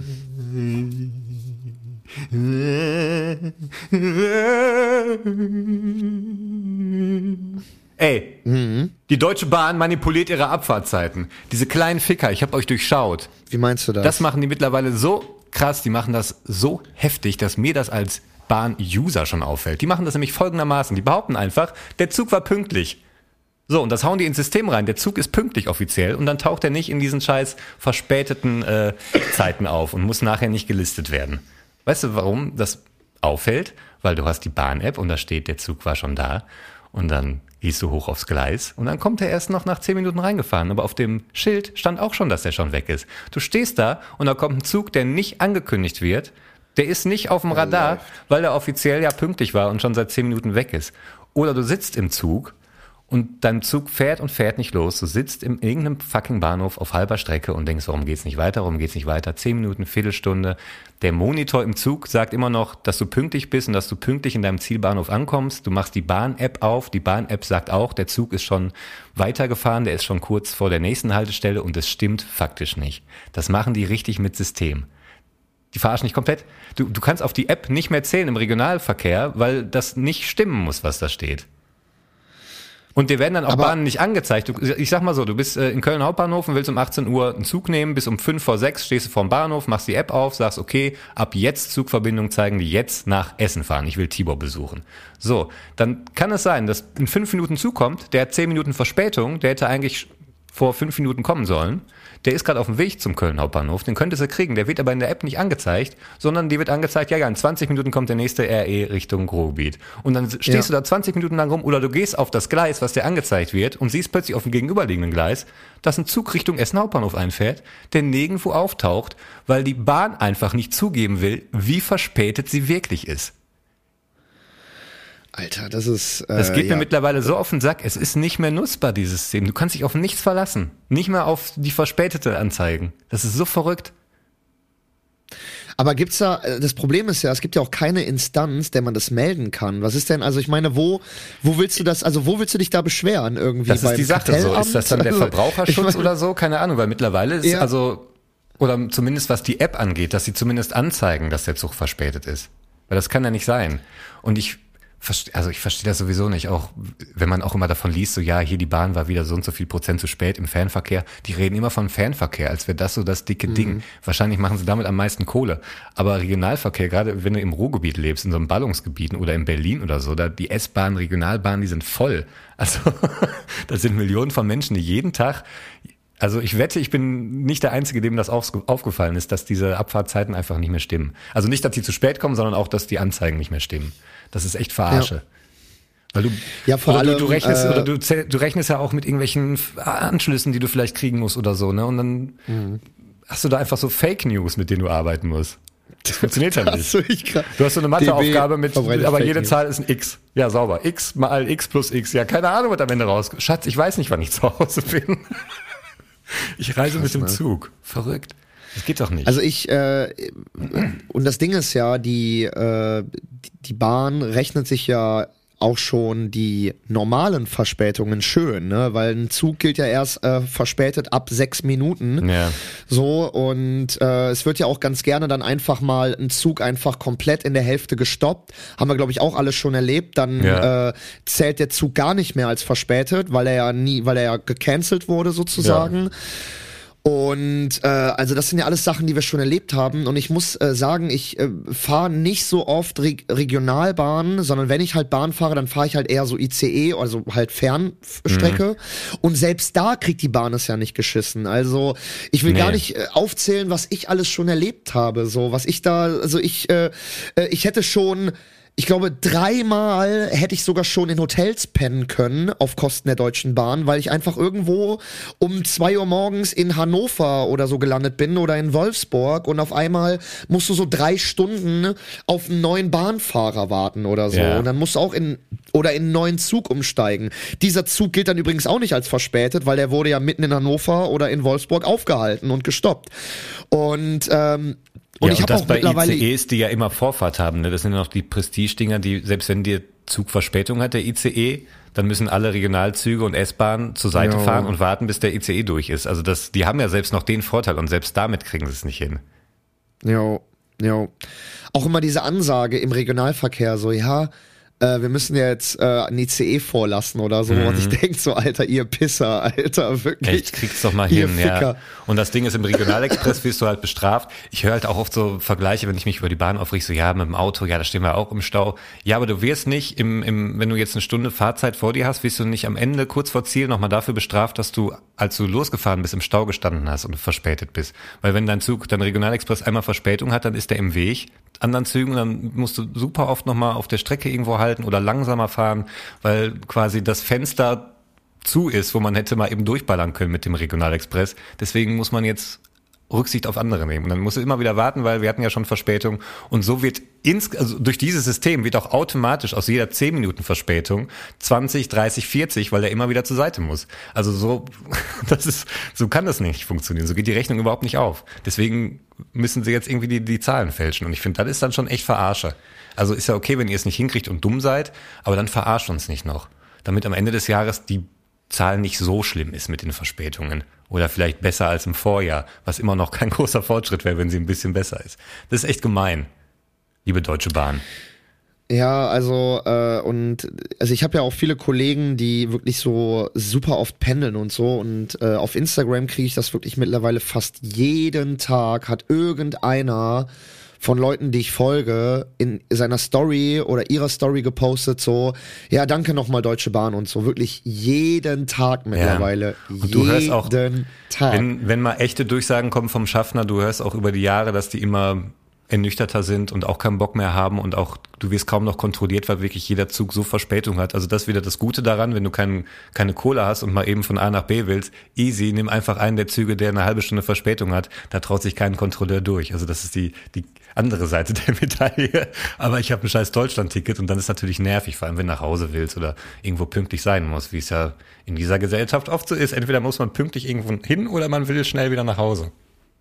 Ey, Mhm. die Deutsche Bahn manipuliert ihre Abfahrtzeiten. Diese kleinen Ficker, ich hab euch durchschaut. Wie meinst du das? Das machen die mittlerweile so krass, die machen das so heftig, dass mir das als Bahn-User schon auffällt. Die machen das nämlich folgendermaßen, die behaupten einfach, der Zug war pünktlich. So, und das hauen die ins System rein. Der Zug ist pünktlich offiziell und dann taucht er nicht in diesen scheiß verspäteten äh, Zeiten auf und muss nachher nicht gelistet werden. Weißt du, warum das auffällt? Weil du hast die Bahn-App und da steht, der Zug war schon da und dann gehst du hoch aufs Gleis und dann kommt er erst noch nach zehn Minuten reingefahren. Aber auf dem Schild stand auch schon, dass er schon weg ist. Du stehst da und da kommt ein Zug, der nicht angekündigt wird. Der ist nicht auf dem Radar, weil er offiziell ja pünktlich war und schon seit zehn Minuten weg ist. Oder du sitzt im Zug und dein Zug fährt und fährt nicht los. Du sitzt in irgendeinem fucking Bahnhof auf halber Strecke und denkst, warum geht's nicht weiter, warum geht's nicht weiter? Zehn Minuten, Viertelstunde. Der Monitor im Zug sagt immer noch, dass du pünktlich bist und dass du pünktlich in deinem Zielbahnhof ankommst. Du machst die Bahn-App auf. Die Bahn-App sagt auch, der Zug ist schon weitergefahren, der ist schon kurz vor der nächsten Haltestelle und es stimmt faktisch nicht. Das machen die richtig mit System. Die verarschen nicht komplett. Du, du kannst auf die App nicht mehr zählen im Regionalverkehr, weil das nicht stimmen muss, was da steht. Und dir werden dann auch Aber Bahnen nicht angezeigt. Du, ich sag mal so, du bist äh, in Köln Hauptbahnhof und willst um achtzehn Uhr einen Zug nehmen, bis um fünf vor sechs stehst du vorm Bahnhof, machst die App auf, sagst, okay, ab jetzt Zugverbindung zeigen, die jetzt nach Essen fahren. Ich will Tibor besuchen. So, dann kann es sein, dass in fünf Minuten Zug kommt, der hat zehn Minuten Verspätung, der hätte eigentlich vor fünf Minuten kommen sollen. Der ist gerade auf dem Weg zum Köln Hauptbahnhof, den könntest du kriegen. Der wird aber in der App nicht angezeigt, sondern die wird angezeigt, ja, ja, in zwanzig Minuten kommt der nächste R E Richtung Ruhrgebiet. Und dann stehst ja. du da zwanzig Minuten lang rum oder du gehst auf das Gleis, was dir angezeigt wird und siehst plötzlich auf dem gegenüberliegenden Gleis, dass ein Zug Richtung Essen Hauptbahnhof einfährt, der nirgendwo auftaucht, weil die Bahn einfach nicht zugeben will, wie verspätet sie wirklich ist. Alter, das ist... Äh, das geht ja. mir mittlerweile so auf den Sack. Es ist nicht mehr nutzbar, dieses System. Du kannst dich auf nichts verlassen. Nicht mehr auf die verspätete Anzeigen. Das ist so verrückt. Aber gibt's da, das Problem ist ja, es gibt ja auch keine Instanz, der man das melden kann. Was ist denn, also ich meine, wo, wo willst du das, also wo willst du dich da beschweren irgendwie? Das ist die Sache so. Ist das dann der Verbraucherschutz also, ich mein, oder so? Keine Ahnung, weil mittlerweile ist ja. also, oder zumindest was die App angeht, dass sie zumindest anzeigen, dass der Zug verspätet ist. Weil das kann ja nicht sein. Und ich Also ich verstehe das sowieso nicht, auch wenn man auch immer davon liest, so ja, hier die Bahn war wieder so und so viel Prozent zu spät im Fernverkehr. Die reden immer von Fernverkehr, als wäre das so das dicke mhm. Ding. Wahrscheinlich machen sie damit am meisten Kohle. Aber Regionalverkehr, gerade wenn du im Ruhrgebiet lebst, in so einem Ballungsgebieten oder in Berlin oder so, da die S-Bahn, Regionalbahnen, die sind voll. Also das sind Millionen von Menschen, die jeden Tag... Also ich wette, ich bin nicht der Einzige, dem das aufgefallen ist, dass diese Abfahrtzeiten einfach nicht mehr stimmen. Also nicht, dass die zu spät kommen, sondern auch, dass die Anzeigen nicht mehr stimmen. Das ist echt Verarsche. Ja. Weil du, ja, vor oder allem, du, du rechnest, äh, oder du, du rechnest ja auch mit irgendwelchen Anschlüssen, die du vielleicht kriegen musst oder so, ne? Und dann mhm. hast du da einfach so Fake News, mit denen du arbeiten musst. Das funktioniert ja nicht. Du hast so eine Matheaufgabe mit, aber jede News. Zahl ist ein X. Ja, sauber. X mal X plus X. Ja, keine Ahnung, was am Ende rauskommt. Schatz, ich weiß nicht, wann ich zu Hause bin. Ich reise Krass, mit dem ne? Zug. Verrückt. Das geht doch nicht. Also ich, äh, und das Ding ist ja, die, äh, die Bahn rechnet sich ja auch schon die normalen Verspätungen schön, ne? Weil ein Zug gilt ja erst äh, verspätet ab sechs Minuten. Ja. So, und äh, es wird ja auch ganz gerne dann einfach mal ein Zug einfach komplett in der Hälfte gestoppt. Haben wir, glaube ich, auch alles schon erlebt. Dann Ja. äh, zählt der Zug gar nicht mehr als verspätet, weil er ja nie, weil er ja gecancelt wurde sozusagen. Ja. Und äh, also das sind ja alles Sachen, die wir schon erlebt haben. Und ich muss äh, sagen, ich äh, fahre nicht so oft Re- Regionalbahn, sondern wenn ich halt Bahn fahre, dann fahre ich halt eher so I C E, also halt Fernstrecke. Mhm. Und selbst da kriegt die Bahn es ja nicht geschissen. Also ich will nee. gar nicht äh, aufzählen, was ich alles schon erlebt habe. So was ich da, also ich, äh, äh, ich hätte schon Ich glaube, dreimal hätte ich sogar schon in Hotels pennen können auf Kosten der Deutschen Bahn, weil ich einfach irgendwo um zwei Uhr morgens in Hannover oder so gelandet bin oder in Wolfsburg und auf einmal musst du so drei Stunden auf einen neuen Bahnfahrer warten oder so. Ja. Und dann musst du auch in oder in einen neuen Zug umsteigen. Dieser Zug gilt dann übrigens auch nicht als verspätet, weil der wurde ja mitten in Hannover oder in Wolfsburg aufgehalten und gestoppt. Und ähm, Und ja, ich habe auch bei mittlerweile I C Es, die ja immer Vorfahrt haben, ne? Das sind ja noch die Prestigedinger, die, selbst wenn der Zug Verspätung hat, der I C E, dann müssen alle Regionalzüge und S-Bahnen zur Seite ja. fahren und warten, bis der I C E durch ist. Also das, die haben ja selbst noch den Vorteil und selbst damit kriegen sie es nicht hin. Ja, ja. Auch immer diese Ansage im Regionalverkehr, so, ja, wir müssen ja jetzt äh, ein I C E vorlassen oder so, mhm. und ich denke so, Alter, ihr Pisser, Alter, wirklich. Echt, kriegt's doch mal hin, ja. Und das Ding ist, im Regionalexpress wirst du halt bestraft. Ich höre halt auch oft so Vergleiche, wenn ich mich über die Bahn aufreg, so, ja, mit dem Auto, ja, da stehen wir auch im Stau. Ja, aber du wirst nicht, im, im, wenn du jetzt eine Stunde Fahrzeit vor dir hast, wirst du nicht am Ende, kurz vor Ziel, nochmal dafür bestraft, dass du, als du losgefahren bist, im Stau gestanden hast und verspätet bist. Weil wenn dein Zug, dein Regionalexpress einmal Verspätung hat, dann ist der im Weg anderen Zügen, dann musst du super oft nochmal auf der Strecke irgendwo halten oder langsamer fahren, weil quasi das Fenster zu ist, wo man hätte mal eben durchballern können mit dem Regionalexpress. Deswegen muss man jetzt Rücksicht auf andere nehmen. Und dann musst du immer wieder warten, weil wir hatten ja schon Verspätung. Und so wird ins, also durch dieses System wird auch automatisch aus jeder zehn Minuten Verspätung zwanzig, dreißig, vierzig, weil er immer wieder zur Seite muss. Also so, das ist, so kann das nicht funktionieren. So geht die Rechnung überhaupt nicht auf. Deswegen müssen sie jetzt irgendwie die, die Zahlen fälschen. Und ich finde, das ist dann schon echt Verarsche. Also ist ja okay, wenn ihr es nicht hinkriegt und dumm seid, aber dann verarscht uns nicht noch. Damit am Ende des Jahres die Zahl nicht so schlimm ist mit den Verspätungen. Oder vielleicht besser als im Vorjahr, was immer noch kein großer Fortschritt wäre, wenn sie ein bisschen besser ist. Das ist echt gemein, liebe Deutsche Bahn. Ja, also äh, und also ich habe ja auch viele Kollegen, die wirklich so super oft pendeln und so, und äh, auf Instagram kriege ich das wirklich mittlerweile fast jeden Tag, hat irgendeiner von Leuten, die ich folge, in seiner Story oder ihrer Story gepostet, so, ja, danke nochmal Deutsche Bahn und so, wirklich jeden Tag mittlerweile. Ja. Und du jeden hörst auch, Tag. Wenn, wenn mal echte Durchsagen kommen vom Schaffner, du hörst auch über die Jahre, dass die immer ernüchterter sind und auch keinen Bock mehr haben und auch du wirst kaum noch kontrolliert, weil wirklich jeder Zug so Verspätung hat. Also das ist wieder das Gute daran, wenn du kein, keine Kohle hast und mal eben von A nach B willst, easy, nimm einfach einen der Züge, der eine halbe Stunde Verspätung hat, da traut sich kein Kontrolleur durch. Also das ist die, die andere Seite der Medaille. Aber ich habe ein scheiß Deutschland-Ticket und dann ist natürlich nervig, vor allem wenn du nach Hause willst oder irgendwo pünktlich sein musst, wie es ja in dieser Gesellschaft oft so ist. Entweder muss man pünktlich irgendwo hin oder man will schnell wieder nach Hause.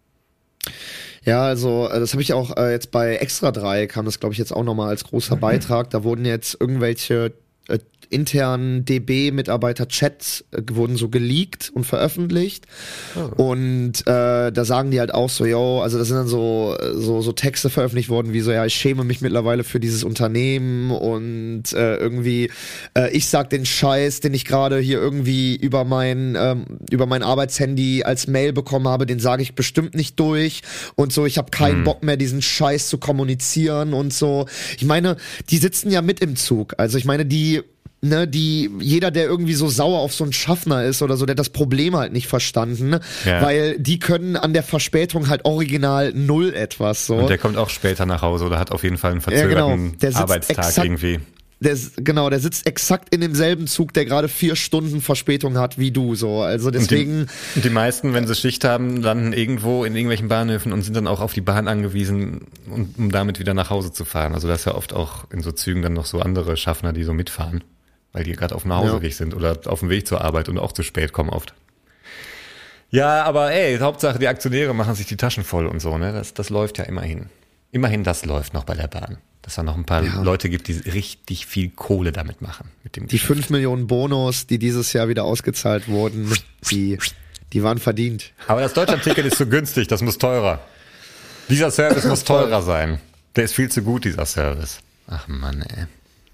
Ja, also das habe ich auch äh, jetzt bei Extra drei kam das, glaube ich, jetzt auch nochmal als großer Beitrag. Da wurden jetzt irgendwelche äh, internen D B-Mitarbeiter-Chats äh, wurden so geleakt und veröffentlicht. Oh. Und äh, da sagen die halt auch so, yo, also das sind dann so, so so Texte veröffentlicht worden, wie so, ja, ich schäme mich mittlerweile für dieses Unternehmen und äh, irgendwie, äh, ich sag den Scheiß, den ich gerade hier irgendwie über mein ähm, über mein Arbeitshandy als Mail bekommen habe, den sage ich bestimmt nicht durch und so, ich habe keinen hm. Bock mehr, diesen Scheiß zu kommunizieren und so. Ich meine, die sitzen ja mit im Zug. Also ich meine, die Ne, die, jeder, der irgendwie so sauer auf so einen Schaffner ist oder so, der hat das Problem halt nicht verstanden, ja. Weil die können an der Verspätung halt original null etwas, so. Und der kommt auch später nach Hause oder hat auf jeden Fall einen verzögerten ja, genau. Arbeitstag exakt, irgendwie. Der, genau, der sitzt exakt in demselben Zug, der gerade vier Stunden Verspätung hat wie du, so. Also deswegen. Und die, und die meisten, wenn sie Schicht haben, landen irgendwo in irgendwelchen Bahnhöfen und sind dann auch auf die Bahn angewiesen, um, um damit wieder nach Hause zu fahren. Also das ist ja oft auch in so Zügen dann noch so andere Schaffner, die so mitfahren. Weil die gerade auf dem Nachhauseweg ja. sind oder auf dem Weg zur Arbeit und auch zu spät kommen oft. Ja, aber ey, Hauptsache die Aktionäre machen sich die Taschen voll und so, ne? Das, das läuft ja immerhin. Immerhin, das läuft noch bei der Bahn. Dass da noch ein paar ja. Leute gibt, die richtig viel Kohle damit machen. Mit dem die fünf Millionen Bonus, die dieses Jahr wieder ausgezahlt wurden, die, die waren verdient. Aber das Deutschland-Ticket ist zu günstig, das muss teurer. Dieser Service muss teurer sein. Der ist viel zu gut, dieser Service. Ach Mann, ey.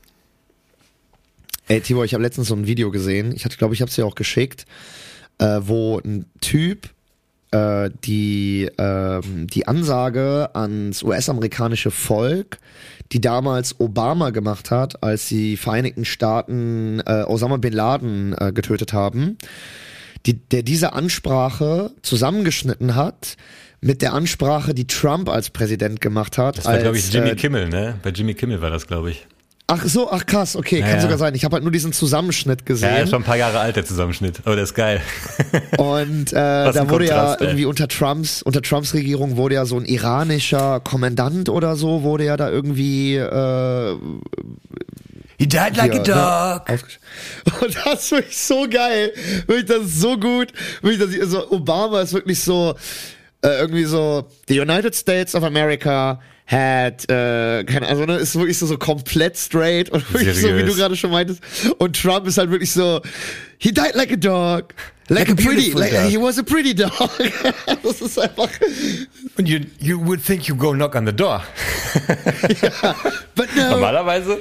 Ey, Tibor, ich habe letztens so ein Video gesehen, ich hatte, glaube ich, habe es dir auch geschickt, äh, wo ein Typ äh, die, äh, die Ansage ans U S-amerikanische Volk, die damals Obama gemacht hat, als die Vereinigten Staaten äh, Osama Bin Laden äh, getötet haben, die, der diese Ansprache zusammengeschnitten hat mit der Ansprache, die Trump als Präsident gemacht hat. Das war, als, glaube ich, Jimmy äh, Kimmel, ne? Bei Jimmy Kimmel war das, glaube ich. Ach so, ach krass, okay, ja, kann ja. sogar sein. Ich habe halt nur diesen Zusammenschnitt gesehen. Ja, ist schon ein paar Jahre alt, der Zusammenschnitt. Aber der ist geil. Und äh, da wurde Kontrast, ja irgendwie ey. unter Trumps unter Trumps Regierung wurde ja so ein iranischer Kommandant oder so, wurde ja da irgendwie äh, He died like ja, a dog. Und das ist wirklich so geil. Wirklich, das ist so gut. Wirklich, das, also Obama ist wirklich so äh, irgendwie so the United States of America had, äh, keine Ahnung, also, ne, ist wirklich so, so komplett straight und wirklich Seriös. so, wie du gerade schon meintest. Und Trump ist halt wirklich so, he died like a dog. Like, like a pretty, like, dog. He was a pretty dog. Das ist einfach. Und you, you would think you go knock on the door. Ja, but no. Normalerweise.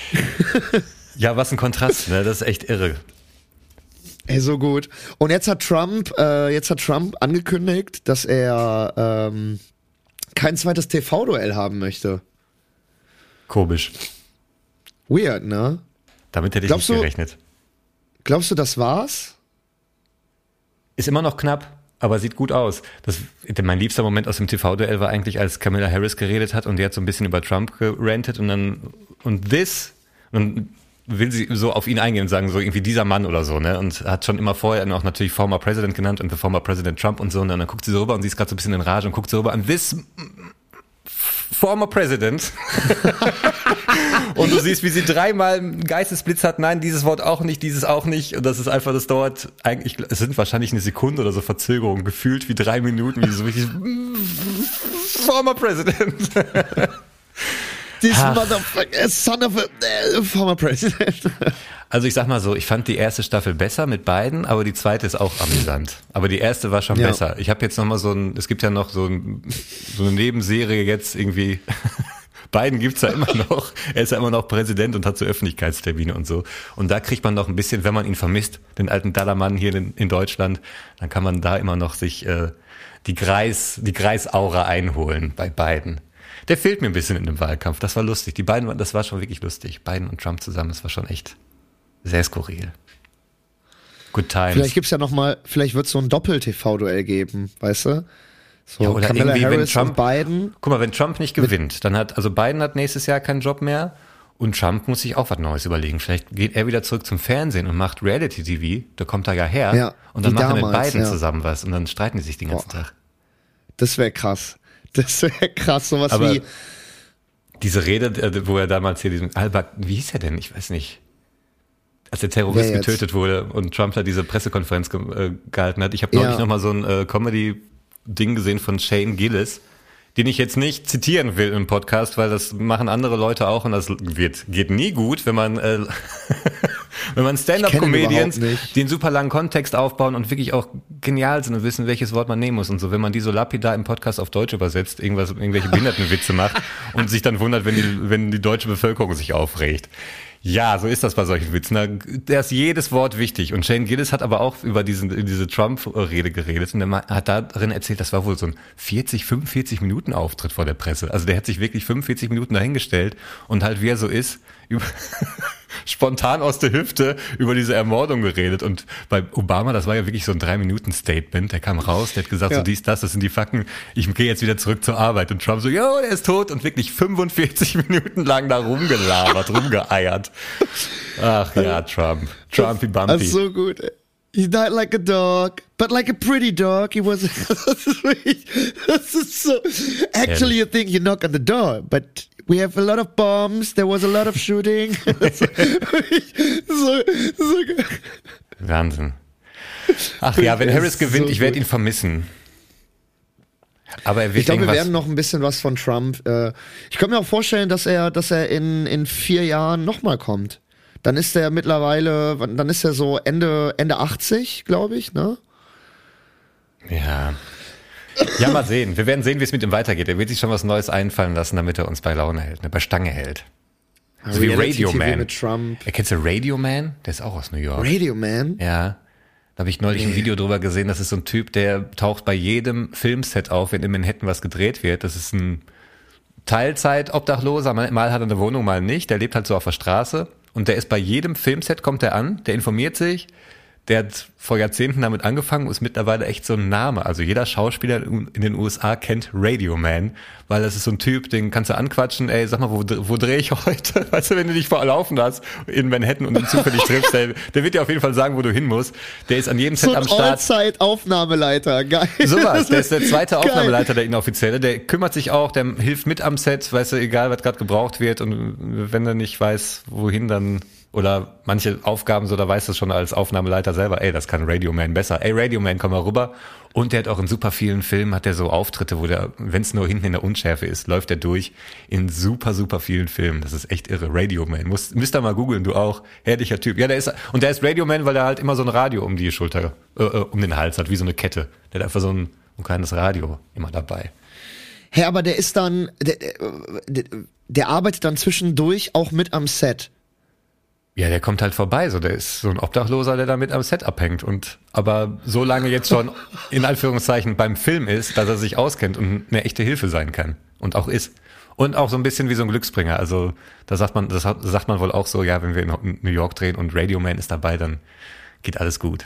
Ja, was ein Kontrast, ne? Das ist echt irre. Ey, so gut. Und jetzt hat Trump, äh, jetzt hat Trump angekündigt, dass er ähm, kein zweites T V-Duell haben möchte. Komisch. Weird, ne? Damit hätte ich glaubst nicht du, gerechnet. Glaubst du, das war's? Ist immer noch knapp, aber sieht gut aus. Das, mein liebster Moment aus dem T V-Duell war eigentlich, als Kamala Harris geredet hat und die hat so ein bisschen über Trump gerantet und dann, und this, und will sie so auf ihn eingehen und sagen, so irgendwie dieser Mann oder so, ne? Und hat schon immer vorher dann auch natürlich Former President genannt und the Former President Trump und so. Und dann guckt sie so rüber und sie ist gerade so ein bisschen in Rage und guckt so rüber an this Former President. Und du siehst, wie sie dreimal einen Geistesblitz hat. Nein, dieses Wort auch nicht, dieses auch nicht. Und das ist einfach, das dauert eigentlich, es sind wahrscheinlich eine Sekunde oder so Verzögerung, gefühlt wie drei Minuten, wie so richtig Former President. This motherfucker, son of a uh, former president. Also ich sag mal so, ich fand die erste Staffel besser mit beiden, aber die zweite ist auch amüsant. Aber die erste war schon ja. besser. Ich habe jetzt noch mal so ein, es gibt ja noch so, ein, so eine Nebenserie jetzt irgendwie, Biden gibt's ja immer noch. Er ist ja immer noch Präsident und hat so Öffentlichkeitstermine und so. Und da kriegt man noch ein bisschen, wenn man ihn vermisst, den alten Dallermann hier in, in Deutschland, dann kann man da immer noch sich äh, die Greis, die Greisaura einholen bei Biden. Der fehlt mir ein bisschen in dem Wahlkampf. Das war lustig. Die beiden, das war schon wirklich lustig. Biden und Trump zusammen, das war schon echt sehr skurril. Good times. Vielleicht gibt's ja noch mal, vielleicht wird's so ein Doppel-T V-Duell geben, weißt du? So ja, oder Kamala irgendwie, Harris wenn Trump, und Biden. Guck mal, wenn Trump nicht gewinnt, dann hat, also Biden hat nächstes Jahr keinen Job mehr und Trump muss sich auch was Neues überlegen. Vielleicht geht er wieder zurück zum Fernsehen und macht Reality-T V, da kommt er ja her Ja, und dann wie macht er mit damals, Biden ja. zusammen was und dann streiten die sich den ganzen Boah. Tag. Das wäre krass. Das wäre krass, sowas Aber wie diese Rede, wo er damals hier diesen Al-Baghdadi, wie hieß er denn? Ich weiß nicht. Als der Terrorist Wer jetzt? getötet wurde und Trump da diese Pressekonferenz ge äh, gehalten hat. Ich habe neulich Ja. noch mal so ein äh, Comedy-Ding gesehen von Shane Gillis, den ich jetzt nicht zitieren will im Podcast, weil das machen andere Leute auch und das wird, geht nie gut, wenn man äh, wenn man Stand-Up-Comedians, die einen super langen Kontext aufbauen und wirklich auch genial sind und wissen, welches Wort man nehmen muss und so, wenn man die so lapidar im Podcast auf Deutsch übersetzt, irgendwas, irgendwelche Behindertenwitze macht und sich dann wundert, wenn die, wenn die deutsche Bevölkerung sich aufregt. Ja, so ist das bei solchen Witzen. Da ist jedes Wort wichtig. Und Shane Gillis hat aber auch über diesen, diese Trump-Rede geredet und der hat darin erzählt, das war wohl so ein vierzig, fünfundvierzig Minuten Auftritt vor der Presse. Also der hat sich wirklich fünfundvierzig Minuten dahingestellt und halt, wie er so ist, über spontan aus der Hüfte über diese Ermordung geredet. Und bei Obama, das war ja wirklich so ein Drei-Minuten-Statement. Der kam raus, der hat gesagt, Ja. so dies, das, das sind die Fakten. Ich gehe jetzt wieder zurück zur Arbeit. Und Trump so, jo, der ist tot. Und wirklich fünfundvierzig Minuten lang da rumgelabert, rumgeeiert. Ach ja, Trump. Trumpy Bumpy. Das ist so gut. ey. He died like a dog, but like a pretty dog. He was. Das ist wirklich. Das ist so. Actually, you think you knock on the door, but we have a lot of bombs. There was a lot of shooting. Das ist wirklich so, so. Wahnsinn. Ach ja, wenn Harris gewinnt, so ich werde gut. ihn vermissen. Aber er wird Ich glaube, wir irgendwas- werden noch ein bisschen was von Trump. Äh, ich könnte mir auch vorstellen, dass er, dass er in, in vier Jahren nochmal kommt. Dann ist er mittlerweile, dann ist er so Ende, Ende achtzig, glaube ich, ne? Ja. Ja, mal sehen. Wir werden sehen, wie es mit ihm weitergeht. Er wird sich schon was Neues einfallen lassen, damit er uns bei Laune hält, ne? Bei Stange hält. So wie Reality Radio T V Man. mit Trump. Erkennst du Radio Man? Der ist auch aus New York. Radio Man? Ja. Da habe ich neulich ein Nee. Video drüber gesehen. Das ist so ein Typ, der taucht bei jedem Filmset auf, wenn in Manhattan was gedreht wird. Das ist ein Teilzeit-Obdachloser. Mal, mal hat er eine Wohnung, mal nicht. Der lebt halt so auf der Straße. Und der ist bei jedem Filmset, kommt er an, der informiert sich. Der hat vor Jahrzehnten damit angefangen und ist mittlerweile echt so ein Name. Also jeder Schauspieler in den U S A kennt Radio Man, weil das ist so ein Typ, den kannst du anquatschen, ey, sag mal, wo, wo drehe ich heute? Weißt du, wenn du dich vorlaufen hast in Manhattan und ihn zufällig triffst, der, der wird dir auf jeden Fall sagen, wo du hin musst. Der ist an jedem Set So ein am Start. Allzeit-Aufnahmeleiter, geil. Sowas, der ist der zweite Geil. Aufnahmeleiter, der inoffizielle, der kümmert sich auch, der hilft mit am Set, weißt du, egal, was gerade gebraucht wird und wenn er nicht weiß, wohin, dann, oder manche Aufgaben, so, da weiß das schon als Aufnahmeleiter selber, ey, das kann Radio Man besser, ey, Radio Man, komm mal rüber. Und der hat auch in super vielen Filmen, hat der so Auftritte, wo der, wenn es nur hinten in der Unschärfe ist, läuft der durch in super, super vielen Filmen. Das ist echt irre. Radio Man, Muss, müsst ihr mal googeln, du auch, herrlicher Typ. Ja, der ist, und der ist Radio Man, weil er halt immer so ein Radio um die Schulter, äh, um den Hals hat, wie so eine Kette. Der hat einfach so ein, ein kleines Radio immer dabei. Hä, aber der ist dann, der, der, der arbeitet dann zwischendurch auch mit am Set. Ja, der kommt halt vorbei, so, der ist so ein Obdachloser, der da mit am Set abhängt und, aber so lange jetzt schon in Anführungszeichen beim Film ist, dass er sich auskennt und eine echte Hilfe sein kann und auch ist. Und auch so ein bisschen wie so ein Glücksbringer, also, da sagt man, das hat- sagt man wohl auch so, ja, wenn wir in New York drehen und Radio Man ist dabei, dann geht alles gut.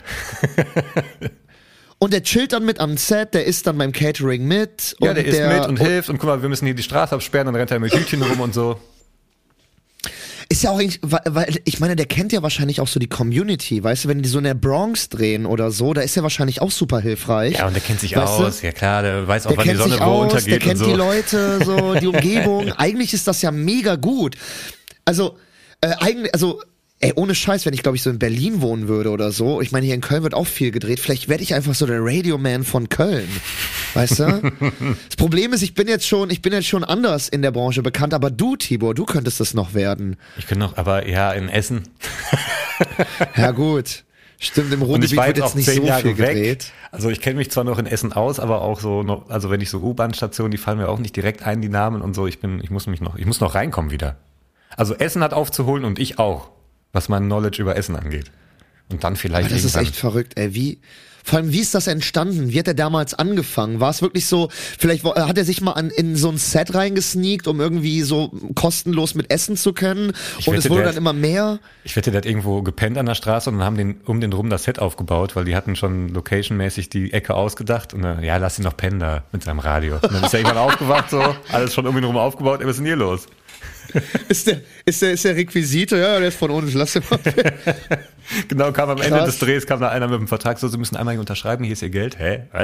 Und der chillt dann mit am Set, der ist dann beim Catering mit. Ja, und der ist mit und hilft und guck mal, wir müssen hier die Straße absperren, dann rennt er mit Hütchen rum und so. Ist ja auch eigentlich, weil, weil ich meine, der kennt ja wahrscheinlich auch so die Community, weißt du, wenn die so in der Bronx drehen oder so, da ist er wahrscheinlich auch super hilfreich. Ja, und der kennt sich Weißt du? aus, ja klar, der weiß auch, Der wann die kennt Sonne sich wo aus, untergeht der kennt und so. die Leute, so die Umgebung. Eigentlich ist das ja mega gut. Also, äh, eigentlich, also, ey, ohne Scheiß, wenn ich, glaube ich, so in Berlin wohnen würde oder so, ich meine, hier in Köln wird auch viel gedreht, vielleicht werde ich einfach so der Radio-Man von Köln. Weißt du? Das Problem ist, ich bin jetzt schon, ich bin jetzt schon anders in der Branche bekannt, aber du, Tibor, du könntest das noch werden. Ich könnte noch, aber ja, in Essen. Ja, gut. Stimmt, im Und ich Ruhrgebiet war wird jetzt jetzt auch nicht zehn so Jahre viel weg. gedreht. Also ich kenne mich zwar noch in Essen aus, aber auch so noch, also wenn ich so U-Bahn-Stationen, die fallen mir auch nicht direkt ein, die Namen und so. Ich bin, ich muss mich noch, ich muss noch reinkommen wieder. Also Essen hat aufzuholen und ich auch, was mein Knowledge über Essen angeht. Und dann vielleicht Aber das ist irgendwann. echt verrückt, ey. Wie, vor allem, wie ist das entstanden? Wie hat er damals angefangen? War es wirklich so, vielleicht wo- hat er sich mal an, in so ein Set reingesneakt, um irgendwie so kostenlos mit essen zu können? Ich Und wette, es wurde der dann hat- immer mehr? Ich wette, der hat irgendwo gepennt an der Straße und haben den um den rum das Set aufgebaut, weil die hatten schon locationmäßig die Ecke ausgedacht und dann, ja, lass ihn doch pennen da mit seinem Radio. Und dann ist er irgendwann aufgewacht, so, alles schon um ihn rum aufgebaut, ey, was ist denn hier los? Ist der, ist der, ist der Requisite? Ja, der ist von uns, lass ihn mal. Genau, kam am Ende Krass. des Drehs, kam da einer mit dem Vertrag, so, sie müssen einmal hier unterschreiben, hier ist ihr Geld. Hä? Was?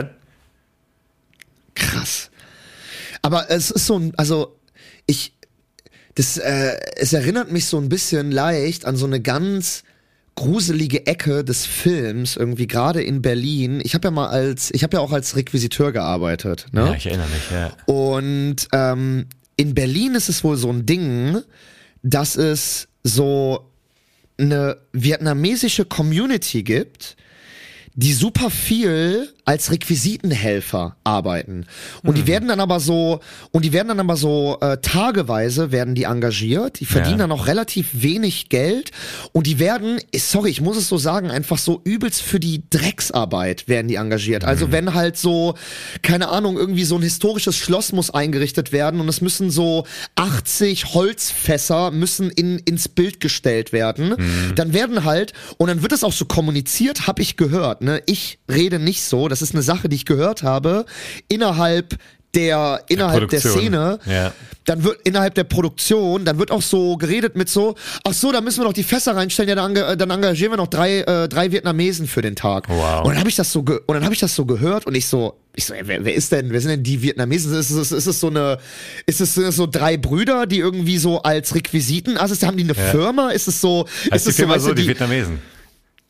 Krass. Aber es ist so ein, also, ich, das, äh, es erinnert mich so ein bisschen leicht an so eine ganz gruselige Ecke des Films, irgendwie gerade in Berlin. Ich habe ja mal als, ich habe ja auch als Requisiteur gearbeitet, ne? Ja, ich erinnere mich, ja. Und ähm, in Berlin ist es wohl so ein Ding, dass es so eine vietnamesische Community gibt, die super viel als Requisitenhelfer arbeiten. Und die werden dann aber so, und die werden dann aber so äh, tageweise werden die engagiert, die verdienen Ja. dann auch relativ wenig Geld und die werden, sorry, ich muss es so sagen, einfach so übelst für die Drecksarbeit werden die engagiert. Also wenn halt so, keine Ahnung, irgendwie so ein historisches Schloss muss eingerichtet werden und es müssen so achtzig Holzfässer müssen in, ins Bild gestellt werden, dann werden halt, und dann wird es auch so kommuniziert, habe ich gehört, ne? Ich rede nicht so, das ist eine Sache, die ich gehört habe, innerhalb der, innerhalb der, Produktion. Szene, Ja. dann wird innerhalb der Produktion, dann wird auch so geredet mit so, ach so, da müssen wir noch die Fässer reinstellen, ja, dann, enga- dann engagieren wir noch drei, äh, drei Vietnamesen für den Tag. Wow. Und dann habe ich das so, ge- und dann habe ich das so gehört und ich so, ich so, ey, wer, wer ist denn, wer sind denn die Vietnamesen? Ist es, ist es so eine, ist es, sind es so drei Brüder, die irgendwie so als Requisiten, also haben die eine Ja. Firma? Ist es so, Heißt ist die es so, Firma weißt so, du, die die, Vietnamesen.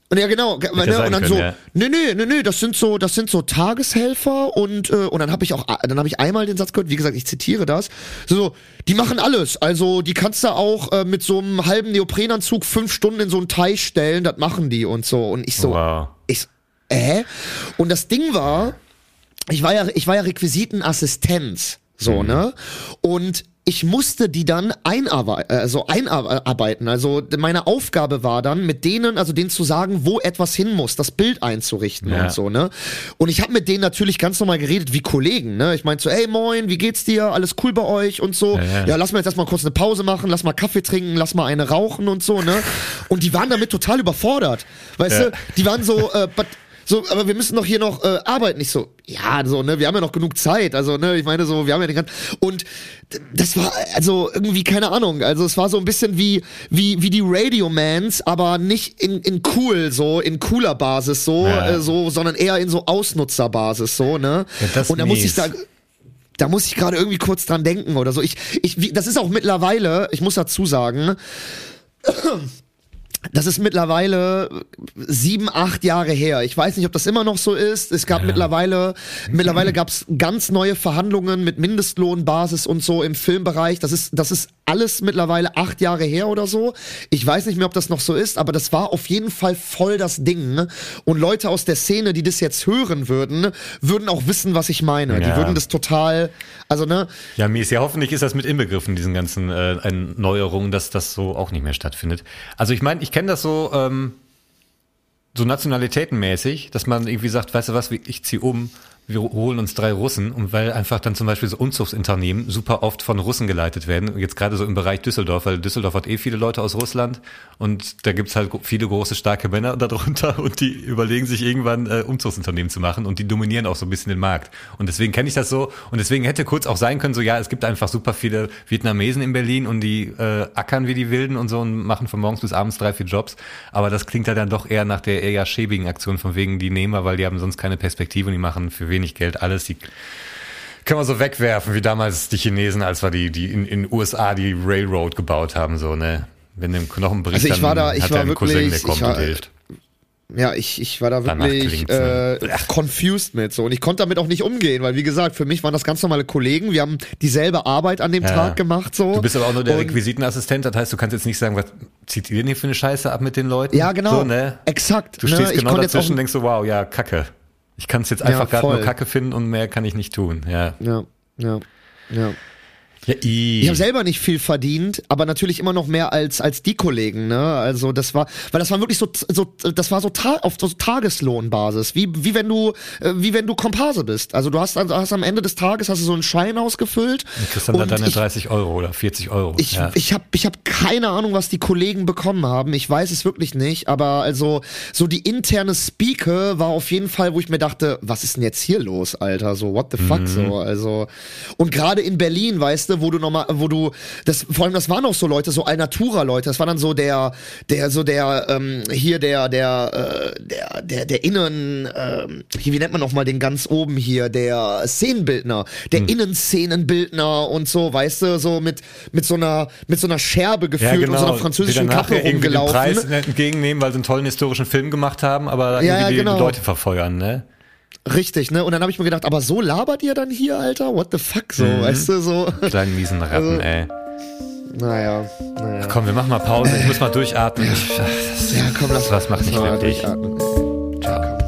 Und ja, genau, ne, und dann können, so, ja. nee, nee, nee, nee, das sind so, das sind so Tageshelfer und, äh, und dann habe ich auch, dann habe ich einmal den Satz gehört, wie gesagt, ich zitiere das, so, die machen alles, also die kannst du auch äh, mit so einem halben Neoprenanzug fünf Stunden in so einen Teich stellen, das machen die und so und ich so, wow. ich, äh? Und das Ding war, ich war ja, ich war ja Requisitenassistenz, so, mhm. ne, und ich musste die dann einarbeiten, also einarbeiten. Also meine Aufgabe war dann, mit denen, also denen zu sagen, wo etwas hin muss, das Bild einzurichten ja. und so, ne? Und ich habe mit denen natürlich ganz normal geredet wie Kollegen, ne? Ich meinte so, ey moin, wie geht's dir? Alles cool bei euch und so. Ja, ja. ja, lass mal jetzt erstmal kurz eine Pause machen, lass mal Kaffee trinken, lass mal eine rauchen und so, ne? Und die waren damit total überfordert. Weißt ja. du, die waren so, äh, but so, aber wir müssen doch hier noch äh, arbeiten. Ich so, ja, so, ne, wir haben ja noch genug Zeit. Also, ne, ich meine so, wir haben ja den ganzen und das war also irgendwie keine Ahnung. Also, es war so ein bisschen wie wie wie die Radiomans, aber nicht in in cool so, in cooler Basis so, ja. äh, so, sondern eher in so Ausnutzerbasis so, ne? Ja, das und da muss ich da da muss ich gerade irgendwie kurz dran denken oder so. Ich ich wie, das ist auch mittlerweile, ich muss dazu sagen, das ist mittlerweile sieben, acht Jahre her. Ich weiß nicht, ob das immer noch so ist. Es gab ja. mittlerweile, mittlerweile gab es ganz neue Verhandlungen mit Mindestlohnbasis und so im Filmbereich. Das ist, das ist alles mittlerweile acht Jahre her oder so. Ich weiß nicht mehr, ob das noch so ist, aber das war auf jeden Fall voll das Ding. Und Leute aus der Szene, die das jetzt hören würden, würden auch wissen, was ich meine. Ja. Die würden das total, also ne. Ja, Mies, ja, hoffentlich ist das mit inbegriffen, diesen ganzen äh, Neuerungen, dass das so auch nicht mehr stattfindet. Also ich meine, ich kenne das so, ähm, so nationalitätenmäßig, dass man irgendwie sagt, weißt du was, ich zieh um, wir holen uns drei Russen, und weil einfach dann zum Beispiel so Umzugsunternehmen super oft von Russen geleitet werden, jetzt gerade so im Bereich Düsseldorf, weil Düsseldorf hat eh viele Leute aus Russland und da gibt's halt viele große, starke Männer darunter und die überlegen sich irgendwann äh, Umzugsunternehmen zu machen und die dominieren auch so ein bisschen den Markt und deswegen kenne ich das so und deswegen hätte kurz auch sein können, so ja, es gibt einfach super viele Vietnamesen in Berlin und die äh, ackern wie die Wilden und so und machen von morgens bis abends drei, vier Jobs, aber das klingt ja dann doch eher nach der eher schäbigen Aktion von wegen, die nehmen wir, weil die haben sonst keine Perspektive und die machen für wenig Geld alles, die können wir so wegwerfen, wie damals die Chinesen, als wir die, die in in U S A die Railroad gebaut haben, so, ne? Wenn dem Knochen bricht, also ich war da, dann ich hat war er einen wirklich, Cousin, der kommt war, und hilft. Ja, ich ich war da wirklich äh, confused mit so und ich konnte damit auch nicht umgehen, weil wie gesagt, für mich waren das ganz normale Kollegen, wir haben dieselbe Arbeit an dem ja. Tag gemacht so. Du bist aber auch nur der Requisitenassistent, das heißt, du kannst jetzt nicht sagen, was zieht ihr denn hier für eine Scheiße ab mit den Leuten? Ja, genau, so, ne? Exakt. Du stehst ne? genau dazwischen und denkst so, wow, ja, Kacke. Ich kann es jetzt einfach ja, gerade nur Kacke finden und mehr kann ich nicht tun. Ja, ja, ja, ja. Ja, ich habe selber nicht viel verdient, aber natürlich immer noch mehr als als die Kollegen, ne? Also das war, weil das war wirklich so so das war so ta- auf so Tageslohnbasis, wie wie wenn du äh, wie wenn du Komparse bist. Also du hast, also hast am Ende des Tages hast du so einen Schein ausgefüllt und kriegst dann, dann deine ich, dreißig Euro oder vierzig Euro. Ich ja. ich habe ich habe keine Ahnung, was die Kollegen bekommen haben. Ich weiß es wirklich nicht, aber also so die interne Speaker war auf jeden Fall, wo ich mir dachte, was ist denn jetzt hier los, Alter? So what the fuck mhm. so, also und gerade in Berlin, weißt du, wo du nochmal, wo du, das, vor allem das waren auch so Leute, so Alnatura-Leute, das war dann so der, der, so der, ähm, hier der, der, äh, der, der, der Innen, ähm, hier, wie nennt man nochmal den ganz oben hier, der Szenenbildner, der hm. Innenszenenbildner und so, weißt du, so mit, mit so einer, mit so einer Scherbe gefühlt ja, genau. und so einer französischen Kappe rumgelaufen. Den Preis entgegennehmen, weil sie einen tollen historischen Film gemacht haben, aber ja, irgendwie genau. die Leute verfeuern, ne? Richtig, ne? Und dann habe ich mir gedacht, aber so labert ihr dann hier, Alter? What the fuck, so, mhm. weißt du, so. Kleinen miesen Ratten, also, ey. Naja, naja. Ach komm, wir machen mal Pause, ich muss mal durchatmen. Ich, das, ja, komm, lass was macht nicht mal wirklich. Durchatmen. Ciao.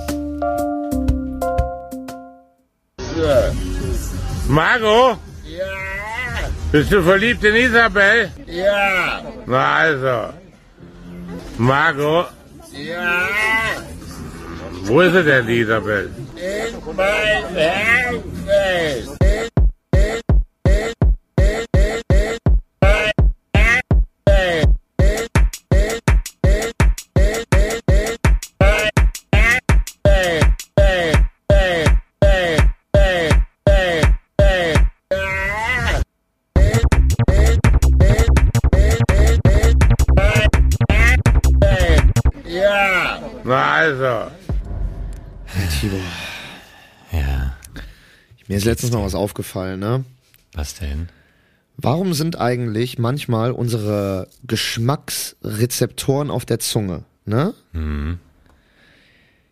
Ja. Margot? Ja. Bist du verliebt in Isabel? Ja. Na also. Margot? Ja. Wo ist sie denn, die Isabel? In meinem Herzen. In, in, in, in, in, in mein Herzen. In, in, in, in, in, in mein Herzen. Hey, hey, hey, hey, hey, hey, ja. In, in, in, in, in, in mein Herzen. Ja. Na also. Tibor. Ja. Mir ist letztens noch was aufgefallen, ne? Was denn? Warum sind eigentlich manchmal unsere Geschmacksrezeptoren auf der Zunge, ne? Mhm.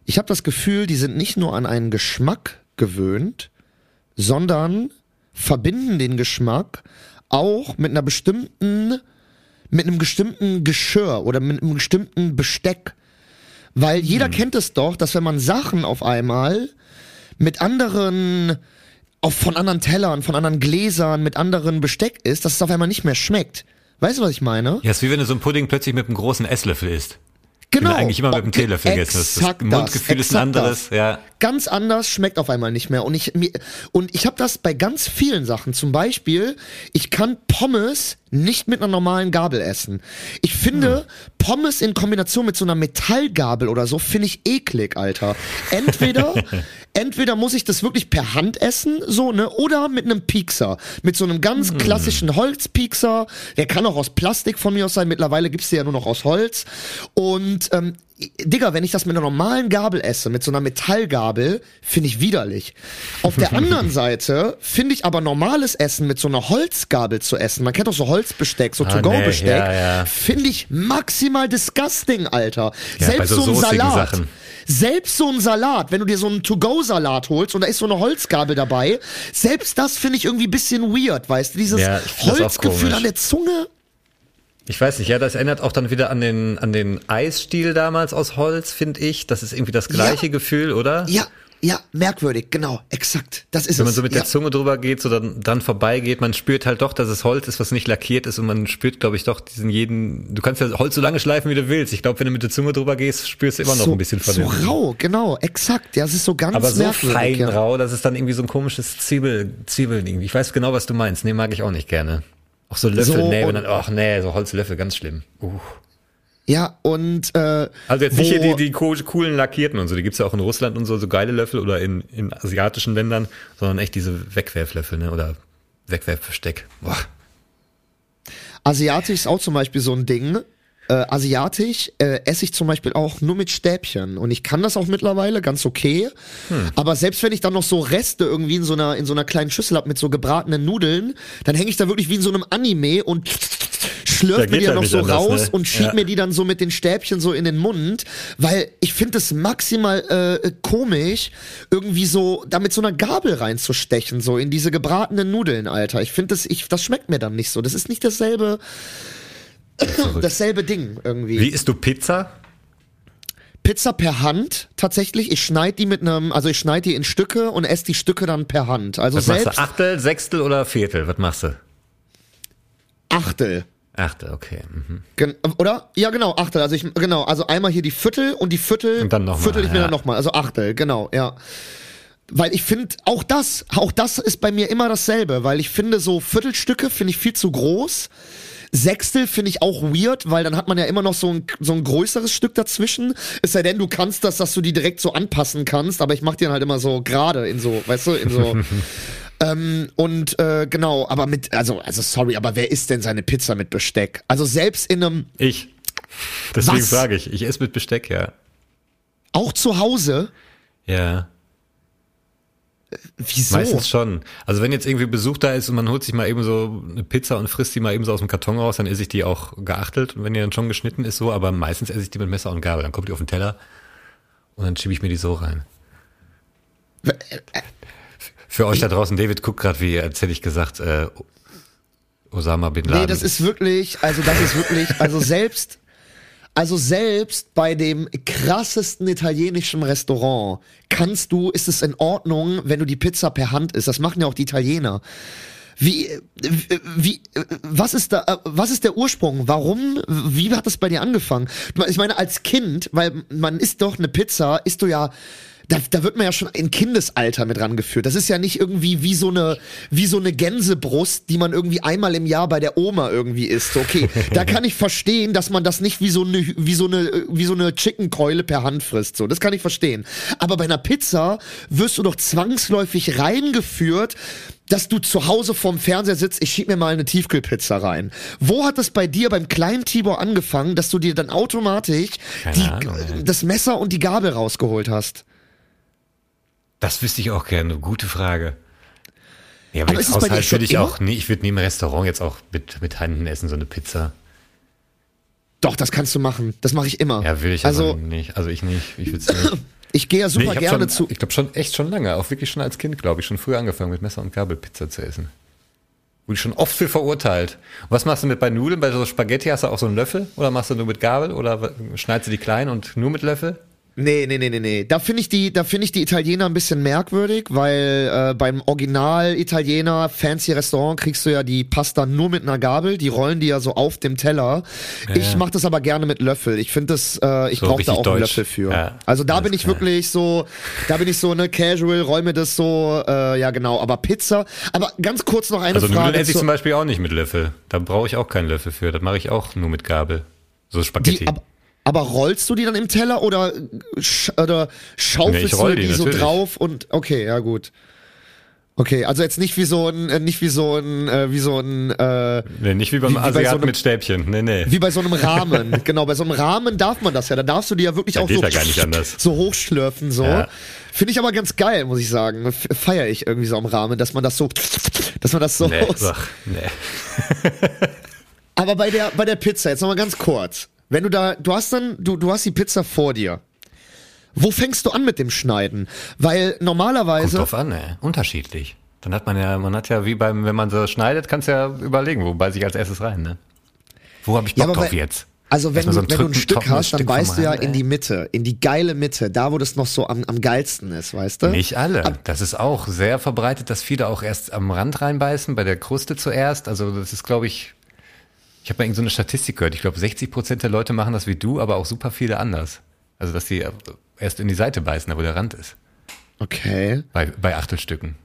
ich habe das Gefühl, die sind nicht nur an einen Geschmack gewöhnt, sondern verbinden den Geschmack auch mit einer bestimmten, mit einem bestimmten Geschirr oder mit einem bestimmten Besteck. Weil jeder hm. kennt es doch, dass wenn man Sachen auf einmal mit anderen, auf, von anderen Tellern, von anderen Gläsern, mit anderen Besteck isst, dass es auf einmal nicht mehr schmeckt. Weißt du, was ich meine? Ja, ist wie wenn du so einen Pudding plötzlich mit einem großen Esslöffel isst. Genau. Ich bin eigentlich immer mit dem Okay, Teelöffel gegessen. Das, das Mundgefühl ist ein anderes. Ja. Ganz anders, schmeckt auf einmal nicht mehr. Und ich mir, und ich habe das bei ganz vielen Sachen. Zum Beispiel, ich kann Pommes nicht mit einer normalen Gabel essen. Ich finde, hm. Pommes in Kombination mit so einer Metallgabel oder so, finde ich eklig, Alter. Entweder, entweder muss ich das wirklich per Hand essen, so, ne, oder mit einem Piekser. Mit so einem ganz hm. klassischen Holzpiekser. Der kann auch aus Plastik von mir aus sein. Mittlerweile gibt's die ja nur noch aus Holz. Und, ähm, Digga, wenn ich das mit einer normalen Gabel esse, mit so einer Metallgabel, finde ich widerlich. Auf der anderen Seite finde ich aber normales Essen mit so einer Holzgabel zu essen, man kennt doch so Holzbesteck, so ah, To-Go-Besteck, nee, ja, ja. finde ich maximal disgusting, Alter. Ja, Selbst bei so, so ein soßigen Salat. Sachen. Selbst so ein Salat, wenn du dir so einen To-Go-Salat holst und da ist so eine Holzgabel dabei, selbst das finde ich irgendwie ein bisschen weird, weißt du, dieses ja, Holzgefühl an der Zunge. Ich weiß nicht, ja, das erinnert auch dann wieder an den an den Eisstiel damals aus Holz, finde ich. Das ist irgendwie das gleiche ja. Gefühl, oder? Ja, ja, merkwürdig, genau, exakt. Das ist Wenn man es. so mit ja. der Zunge drüber geht, so dann, dann vorbeigeht, man spürt halt doch, dass es Holz ist, was nicht lackiert ist und man spürt, glaube ich, doch diesen jeden, du kannst ja Holz so lange schleifen, wie du willst. Ich glaube, wenn du mit der Zunge drüber gehst, spürst du immer noch so, ein bisschen von dem. So rau, genau, exakt. Ja, es ist so ganz aber so merkwürdig. fein ja. rau, das ist dann irgendwie so ein komisches Zwiebel, Zwiebeln irgendwie. Ich weiß genau, was du meinst. Nee, mag ich auch nicht gerne. Auch so Löffel, so, nee, wenn dann, ach nee, so Holzlöffel, ganz schlimm. Uh. Ja, und äh, also jetzt wo, nicht hier die, die coolen Lackierten und so, die gibt's ja auch in Russland und so, so geile Löffel oder in, in asiatischen Ländern, sondern echt diese Wegwerflöffel, ne, oder Wegwerfbesteck. Boah. Asiatisch ist auch zum Beispiel so ein Ding. Äh, asiatisch äh, esse ich zum Beispiel auch nur mit Stäbchen und ich kann das auch mittlerweile ganz okay, hm. aber selbst wenn ich dann noch so Reste irgendwie in so einer in so einer kleinen Schüssel hab mit so gebratenen Nudeln, dann hänge ich da wirklich wie in so einem Anime und schlürfe mir die dann noch so anders, raus ne? und schieb ja. mir die dann so mit den Stäbchen so in den Mund, weil ich finde es maximal äh, komisch, irgendwie so da mit so einer Gabel reinzustechen, so in diese gebratenen Nudeln, Alter. Ich finde das, ich, das schmeckt mir dann nicht so. Das ist nicht dasselbe dasselbe Ding irgendwie. Wie isst du Pizza? Pizza per Hand, tatsächlich. Ich schneide die mit einem, also ich schneide die in Stücke und esse die Stücke dann per Hand. Also Was selbst machst du? Achtel, Sechstel oder Viertel? Was machst du? Achtel. Achtel, okay. Mhm. Gen- oder? Ja, genau, Achtel. Also ich, genau, also einmal hier die Viertel und die Viertel und dann noch mal, viertel ich mir ja. dann nochmal. Also Achtel, genau, ja. Weil ich finde, auch das, auch das ist bei mir immer dasselbe, weil ich finde, so Viertelstücke finde ich viel zu groß. Sechstel finde ich auch weird, weil dann hat man ja immer noch so ein, so ein größeres Stück dazwischen. Es sei denn, du kannst das, dass du die direkt so anpassen kannst, aber ich mach die dann halt immer so gerade in so, weißt du, in so. ähm, und äh, genau, aber mit, also, also sorry, aber wer isst denn seine Pizza mit Besteck? Also selbst in einem. Ich. Deswegen Was? frage ich. Ich esse mit Besteck, ja. Auch zu Hause? Ja. Wieso? Meistens schon. Also wenn jetzt irgendwie Besuch da ist und man holt sich mal eben so eine Pizza und frisst die mal eben so aus dem Karton raus, dann esse ich die auch geachtelt, wenn die dann schon geschnitten ist so, aber meistens esse ich die mit Messer und Gabel. Dann kommt die auf den Teller und dann schiebe ich mir die so rein. Für euch da draußen, David guckt gerade, wie, als hätte ich gesagt, äh, Osama Bin Laden. Nee, das ist wirklich, also das ist wirklich, also selbst, also selbst bei dem krassesten italienischen Restaurant kannst du, ist es in Ordnung, wenn du die Pizza per Hand isst. Das machen ja auch die Italiener. Wie, wie, was ist da, was ist der Ursprung? Warum, wie hat das bei dir angefangen? Ich meine, als Kind, weil man isst doch eine Pizza, isst du ja, Da, da wird man ja schon in Kindesalter mit rangeführt. Das ist ja nicht irgendwie wie so eine, wie so eine Gänsebrust, die man irgendwie einmal im Jahr bei der Oma irgendwie isst. Okay, da kann ich verstehen, dass man das nicht wie so eine, wie so eine, wie so eine Chickenkeule per Hand frisst. So, das kann ich verstehen. Aber bei einer Pizza wirst du doch zwangsläufig reingeführt, dass du zu Hause vorm Fernseher sitzt, ich schieb mir mal eine Tiefkühlpizza rein. Wo hat das bei dir beim kleinen Tibor angefangen, dass du dir dann automatisch die, Ahnung, das Messer und die Gabel rausgeholt hast? Das wüsste ich auch gerne. Gute Frage. Ja, aber, Aber jetzt ist es bei dir Haushalt schon würde ich immer? auch nie, ich würde nie im Restaurant jetzt auch mit, mit Händen essen, so eine Pizza. Doch, das kannst du machen. Das mache ich immer. Ja, will ich also aber nicht. Also ich nicht. Ich würde es nicht. Ich gehe ja super Nee, ich gerne schon, zu. Ich glaube schon, echt schon lange, auch wirklich schon als Kind, glaube ich, schon früher angefangen mit Messer und Gabel Pizza zu essen. Wurde ich schon oft für verurteilt. Und was machst du mit bei Nudeln? Bei so Spaghetti hast du auch so einen Löffel? Oder machst du nur mit Gabel? Oder schneidest du die klein und nur mit Löffel? Nee, nee, nee, nee, nee. Da finde ich die, da finde ich die Italiener ein bisschen merkwürdig, weil äh, beim Original-Italiener fancy Restaurant kriegst du ja die Pasta nur mit einer Gabel, die rollen die ja so auf dem Teller. Ja. Ich mache das aber gerne mit Löffel. Ich finde das, äh, ich So brauche da richtig auch einen deutsch. Löffel für. Ja, also da alles bin ich klar. wirklich so, da bin ich so ne Casual, roll mir das so, äh, ja genau. Aber Pizza, aber ganz kurz noch eine Also Nudeln Frage esse ich zu, zum Beispiel auch nicht mit Löffel. Da brauche ich auch keinen Löffel für. Das mache ich auch nur mit Gabel. So Spaghetti. die, ab, aber rollst du die dann im Teller oder, sch, oder schaufelst Nee, ich roll du die, die, so natürlich. drauf und okay, ja gut. Okay, also jetzt nicht wie so ein, äh, nicht wie so ein, äh, wie so ein, äh, nee, nicht wie beim wie- wie bei so Asiaten einem- mit Stäbchen. Nee, nee. wie bei so einem Rahmen. Genau, bei so einem Rahmen darf man das ja. Da darfst du die ja wirklich Da auch geht so, ja gar nicht anders. so hochschlürfen, so. Ja. Finde ich aber ganz geil, muss ich sagen. F- Feier ich irgendwie so am Rahmen, dass man das so, dass man das so. Nee, ach, nee. Aber bei der, bei der Pizza, jetzt nochmal ganz kurz. Wenn du da, du hast dann, du, du hast die Pizza vor dir. Wo fängst du an mit dem Schneiden? Weil Kommt normalerweise, drauf an, ey. Unterschiedlich. Dann hat man ja, man hat ja wie beim, wenn man so schneidet, kannst du ja überlegen, wo beiß ich als erstes rein, ne? Wo habe ich Bock Ja, aber drauf weil- jetzt? also wenn, Erstmal so du, ein wenn du ein drücken- Stück trockenes hast, dann Stück vom beißt du ja Rand, in ey. die Mitte, in die geile Mitte, da wo das noch so am, am geilsten ist, weißt du? Nicht alle. Das ist auch sehr verbreitet, dass viele auch erst am Rand reinbeißen, bei der Kruste zuerst. Also das ist, glaube ich, ich habe mal irgend so eine Statistik gehört. Ich glaube, sechzig Prozent der Leute machen das wie du, aber auch super viele anders. Also dass die erst in die Seite beißen, da wo der Rand ist. Okay. Bei, bei Achtelstücken.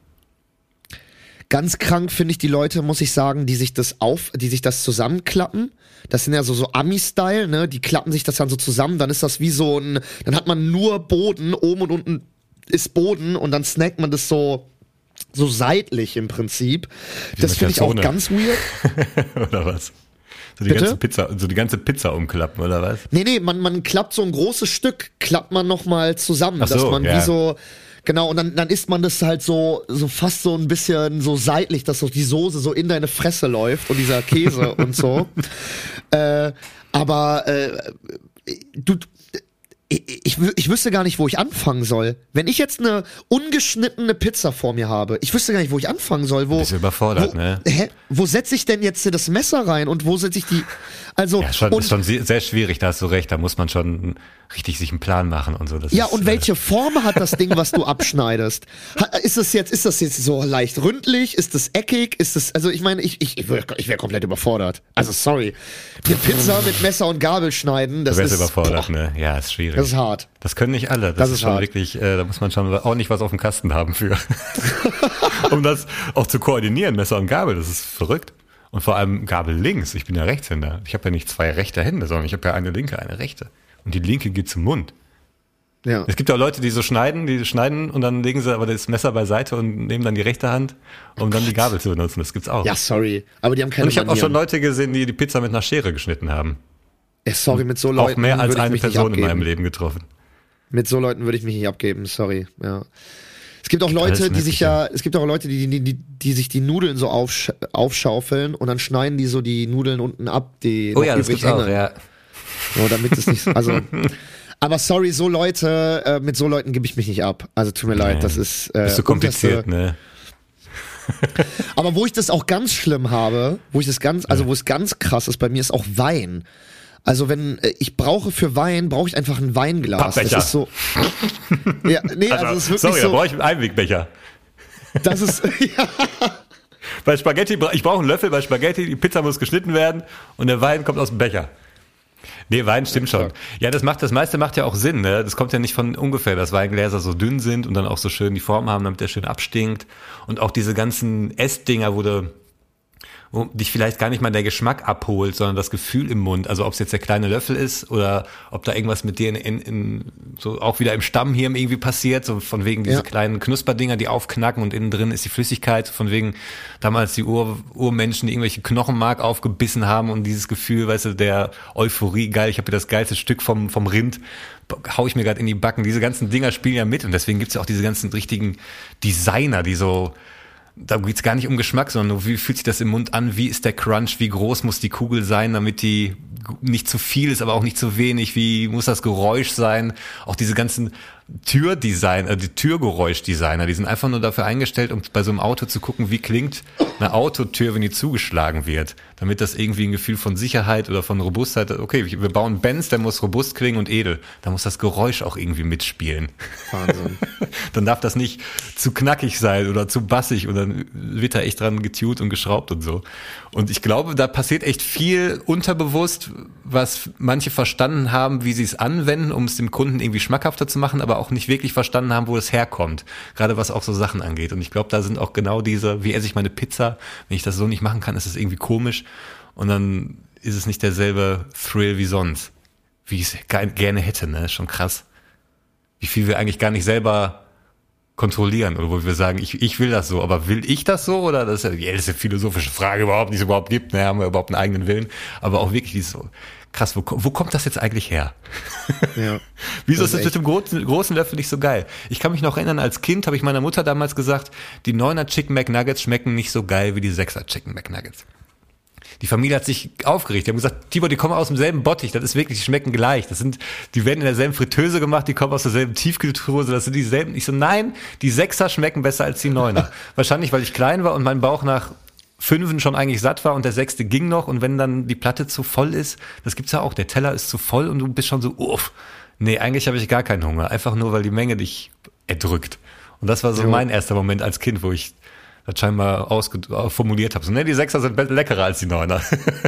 Ganz krank finde ich die Leute, muss ich sagen, die sich das auf, die sich das zusammenklappen. Das sind ja so, so Ami-Style, ne? Die klappen sich das dann so zusammen, dann ist das wie so ein, dann hat man nur Boden, oben und unten ist Boden und dann snackt man das so, so seitlich im Prinzip. Das mit finde ich auch der Zone. ganz weird. Oder was? So die Bitte? ganze Pizza, so die ganze Pizza umklappen, oder was? Nee, nee, man, man klappt so ein großes Stück, klappt man nochmal zusammen, Ach so, dass man ja. wie so, genau, und dann, dann isst man das halt so, so fast so ein bisschen so seitlich, dass so die Soße so in deine Fresse läuft und dieser Käse und so. Äh, aber, äh, du, ich, ich, wü- ich wüsste gar nicht, wo ich anfangen soll. Wenn ich jetzt eine ungeschnittene Pizza vor mir habe, ich wüsste gar nicht, wo ich anfangen soll. Wo, Bist du überfordert, wo, ne? Hä? Wo setze ich denn jetzt das Messer rein und wo setze ich die, also, Ja, schon, und, ist schon sehr, sehr schwierig, da hast du recht. Da muss man schon richtig sich einen Plan machen und so. Das ja, ist, und äh, welche Form hat das Ding, was du abschneidest? Ha- Ist das jetzt, ist das jetzt so leicht ründlich? Ist das eckig? Ist das, also ich meine, ich, ich, ich wäre ich wär komplett überfordert. Also sorry. Die Pizza mit Messer und Gabel schneiden, das Du wärst ist, überfordert, boah, ne? Ja, ist schwierig. das ist hart. Das können nicht alle. Das, Das ist, ist schon hart. wirklich, äh, da muss man schon ordentlich was auf dem Kasten haben für. Um das auch zu koordinieren, Messer und Gabel, das ist verrückt. Und vor allem Gabel links. Ich bin ja Rechtshänder. Ich habe ja nicht zwei rechte Hände, sondern ich habe ja eine linke, eine rechte. Und die linke geht zum Mund. Ja. Es gibt auch Leute, die so schneiden, die schneiden und dann legen sie aber das Messer beiseite und nehmen dann die rechte Hand, um dann die Gabel zu benutzen. Das gibt's auch. Ja, sorry. Aber die haben keine Und ich habe auch schon Manieren. Leute gesehen, die die Pizza mit einer Schere geschnitten haben. Ja, sorry, mit so Leuten Auch mehr als würde ich eine mich nicht Person in meinem abgeben. Leben getroffen. Mit so Leuten würde ich mich nicht abgeben, sorry. Ja. Es gibt auch Leute, alles die sich Mögliche. ja, es gibt auch Leute, die, die, die, die sich die Nudeln so aufsch aufschaufeln und dann schneiden die so die Nudeln unten ab, die Oh noch ja, das übrig gibt's auch, hängen. ja. So, damit es nicht, also, aber sorry, so Leute, äh, mit so Leuten gebe ich mich nicht ab. Also tut mir leid, das ist, äh, Bist du kompliziert, unterste- ne? Aber wo ich das auch ganz schlimm habe, wo ich das ganz, also wo es ganz krass ist, bei mir ist auch Wein. Also wenn, äh, ich brauche für Wein, brauche ich einfach ein Weinglas. Pappbecher. Das ist so, ja, nee, also, es ist wirklich sorry, da so, brauche ich einen Einwegbecher. das ist, ja, Bei Spaghetti, bra- ich brauche einen Löffel bei Spaghetti, die Pizza muss geschnitten werden und der Wein kommt aus dem Becher. Nee, Wein stimmt schon. Ja, das macht, das meiste macht ja auch Sinn, ne? Das kommt ja nicht von ungefähr, dass Weingläser so dünn sind und dann auch so schön die Form haben, damit der schön abstinkt. Und auch diese ganzen Essdinger, wo du, wo dich vielleicht gar nicht mal der Geschmack abholt, sondern das Gefühl im Mund. Also ob es jetzt der kleine Löffel ist oder ob da irgendwas mit dir in, in, in so auch wieder im Stammhirn irgendwie passiert, so von wegen diese Ja. kleinen Knusperdinger, die aufknacken und innen drin ist die Flüssigkeit, von wegen damals die Ur, Urmenschen, die irgendwelche Knochenmark aufgebissen haben und dieses Gefühl, weißt du, der Euphorie, geil, ich habe hier das geilste Stück vom, vom Rind, hau ich mir gerade in die Backen. Diese ganzen Dinger spielen ja mit und deswegen gibt's ja auch diese ganzen richtigen Designer, die so, da geht's gar nicht um Geschmack, sondern nur, wie fühlt sich das im Mund an, wie ist der Crunch, wie groß muss die Kugel sein, damit die nicht zu viel ist, aber auch nicht zu wenig, wie muss das Geräusch sein, auch diese ganzen Türdesigner, die Türgeräuschdesigner, die sind einfach nur dafür eingestellt, um bei so einem Auto zu gucken, wie klingt eine Autotür, wenn die zugeschlagen wird, damit das irgendwie ein Gefühl von Sicherheit oder von Robustheit, okay, wir bauen Benz, der muss robust klingen und edel, da muss das Geräusch auch irgendwie mitspielen. Wahnsinn. Dann darf das nicht zu knackig sein oder zu bassig und dann wird da echt dran getuned und geschraubt und so. Und ich glaube, da passiert echt viel unterbewusst, was manche verstanden haben, wie sie es anwenden, um es dem Kunden irgendwie schmackhafter zu machen, aber auch nicht wirklich verstanden haben, wo es herkommt. Gerade was auch so Sachen angeht. Und ich glaube, da sind auch genau diese, wie esse ich meine Pizza, wenn ich das so nicht machen kann, ist es irgendwie komisch. Und dann ist es nicht derselbe Thrill wie sonst. Wie ich es gerne hätte, ne? Schon krass. Wie viel wir eigentlich gar nicht selber kontrollieren oder wo wir sagen, ich, ich will das so, aber will ich das so oder das ist ja die älteste philosophische Frage überhaupt, die es überhaupt gibt, ne, haben wir überhaupt einen eigenen Willen, aber auch wirklich dieses so, krass, wo, wo kommt das jetzt eigentlich her? Ja, Wieso das ist das ist mit dem großen, großen Löffel nicht so geil? Ich kann mich noch erinnern, als Kind habe ich meiner Mutter damals gesagt, die Neuner Chicken McNuggets schmecken nicht so geil wie die Sechser Chicken McNuggets. Die Familie hat sich aufgeregt. Die haben gesagt, Tibor, die kommen aus demselben Bottich. Das ist wirklich, die schmecken gleich. Das sind, die werden in derselben Fritteuse gemacht. Die kommen aus derselben Tiefkühltruhe. Das sind dieselben. Ich so, nein, die Sechser schmecken besser als die Neuner. Wahrscheinlich, weil ich klein war und mein Bauch nach Fünfen schon eigentlich satt war und der Sechste ging noch. Und wenn dann die Platte zu voll ist, das gibt's ja auch. Der Teller ist zu voll und du bist schon so, uff. Nee, eigentlich habe ich gar keinen Hunger. Einfach nur, weil die Menge dich erdrückt. Und das war so Jo. mein erster Moment als Kind, wo ich das scheinbar ausge- formuliert habe. So, ne, die Sechser sind leckerer als die Neuner.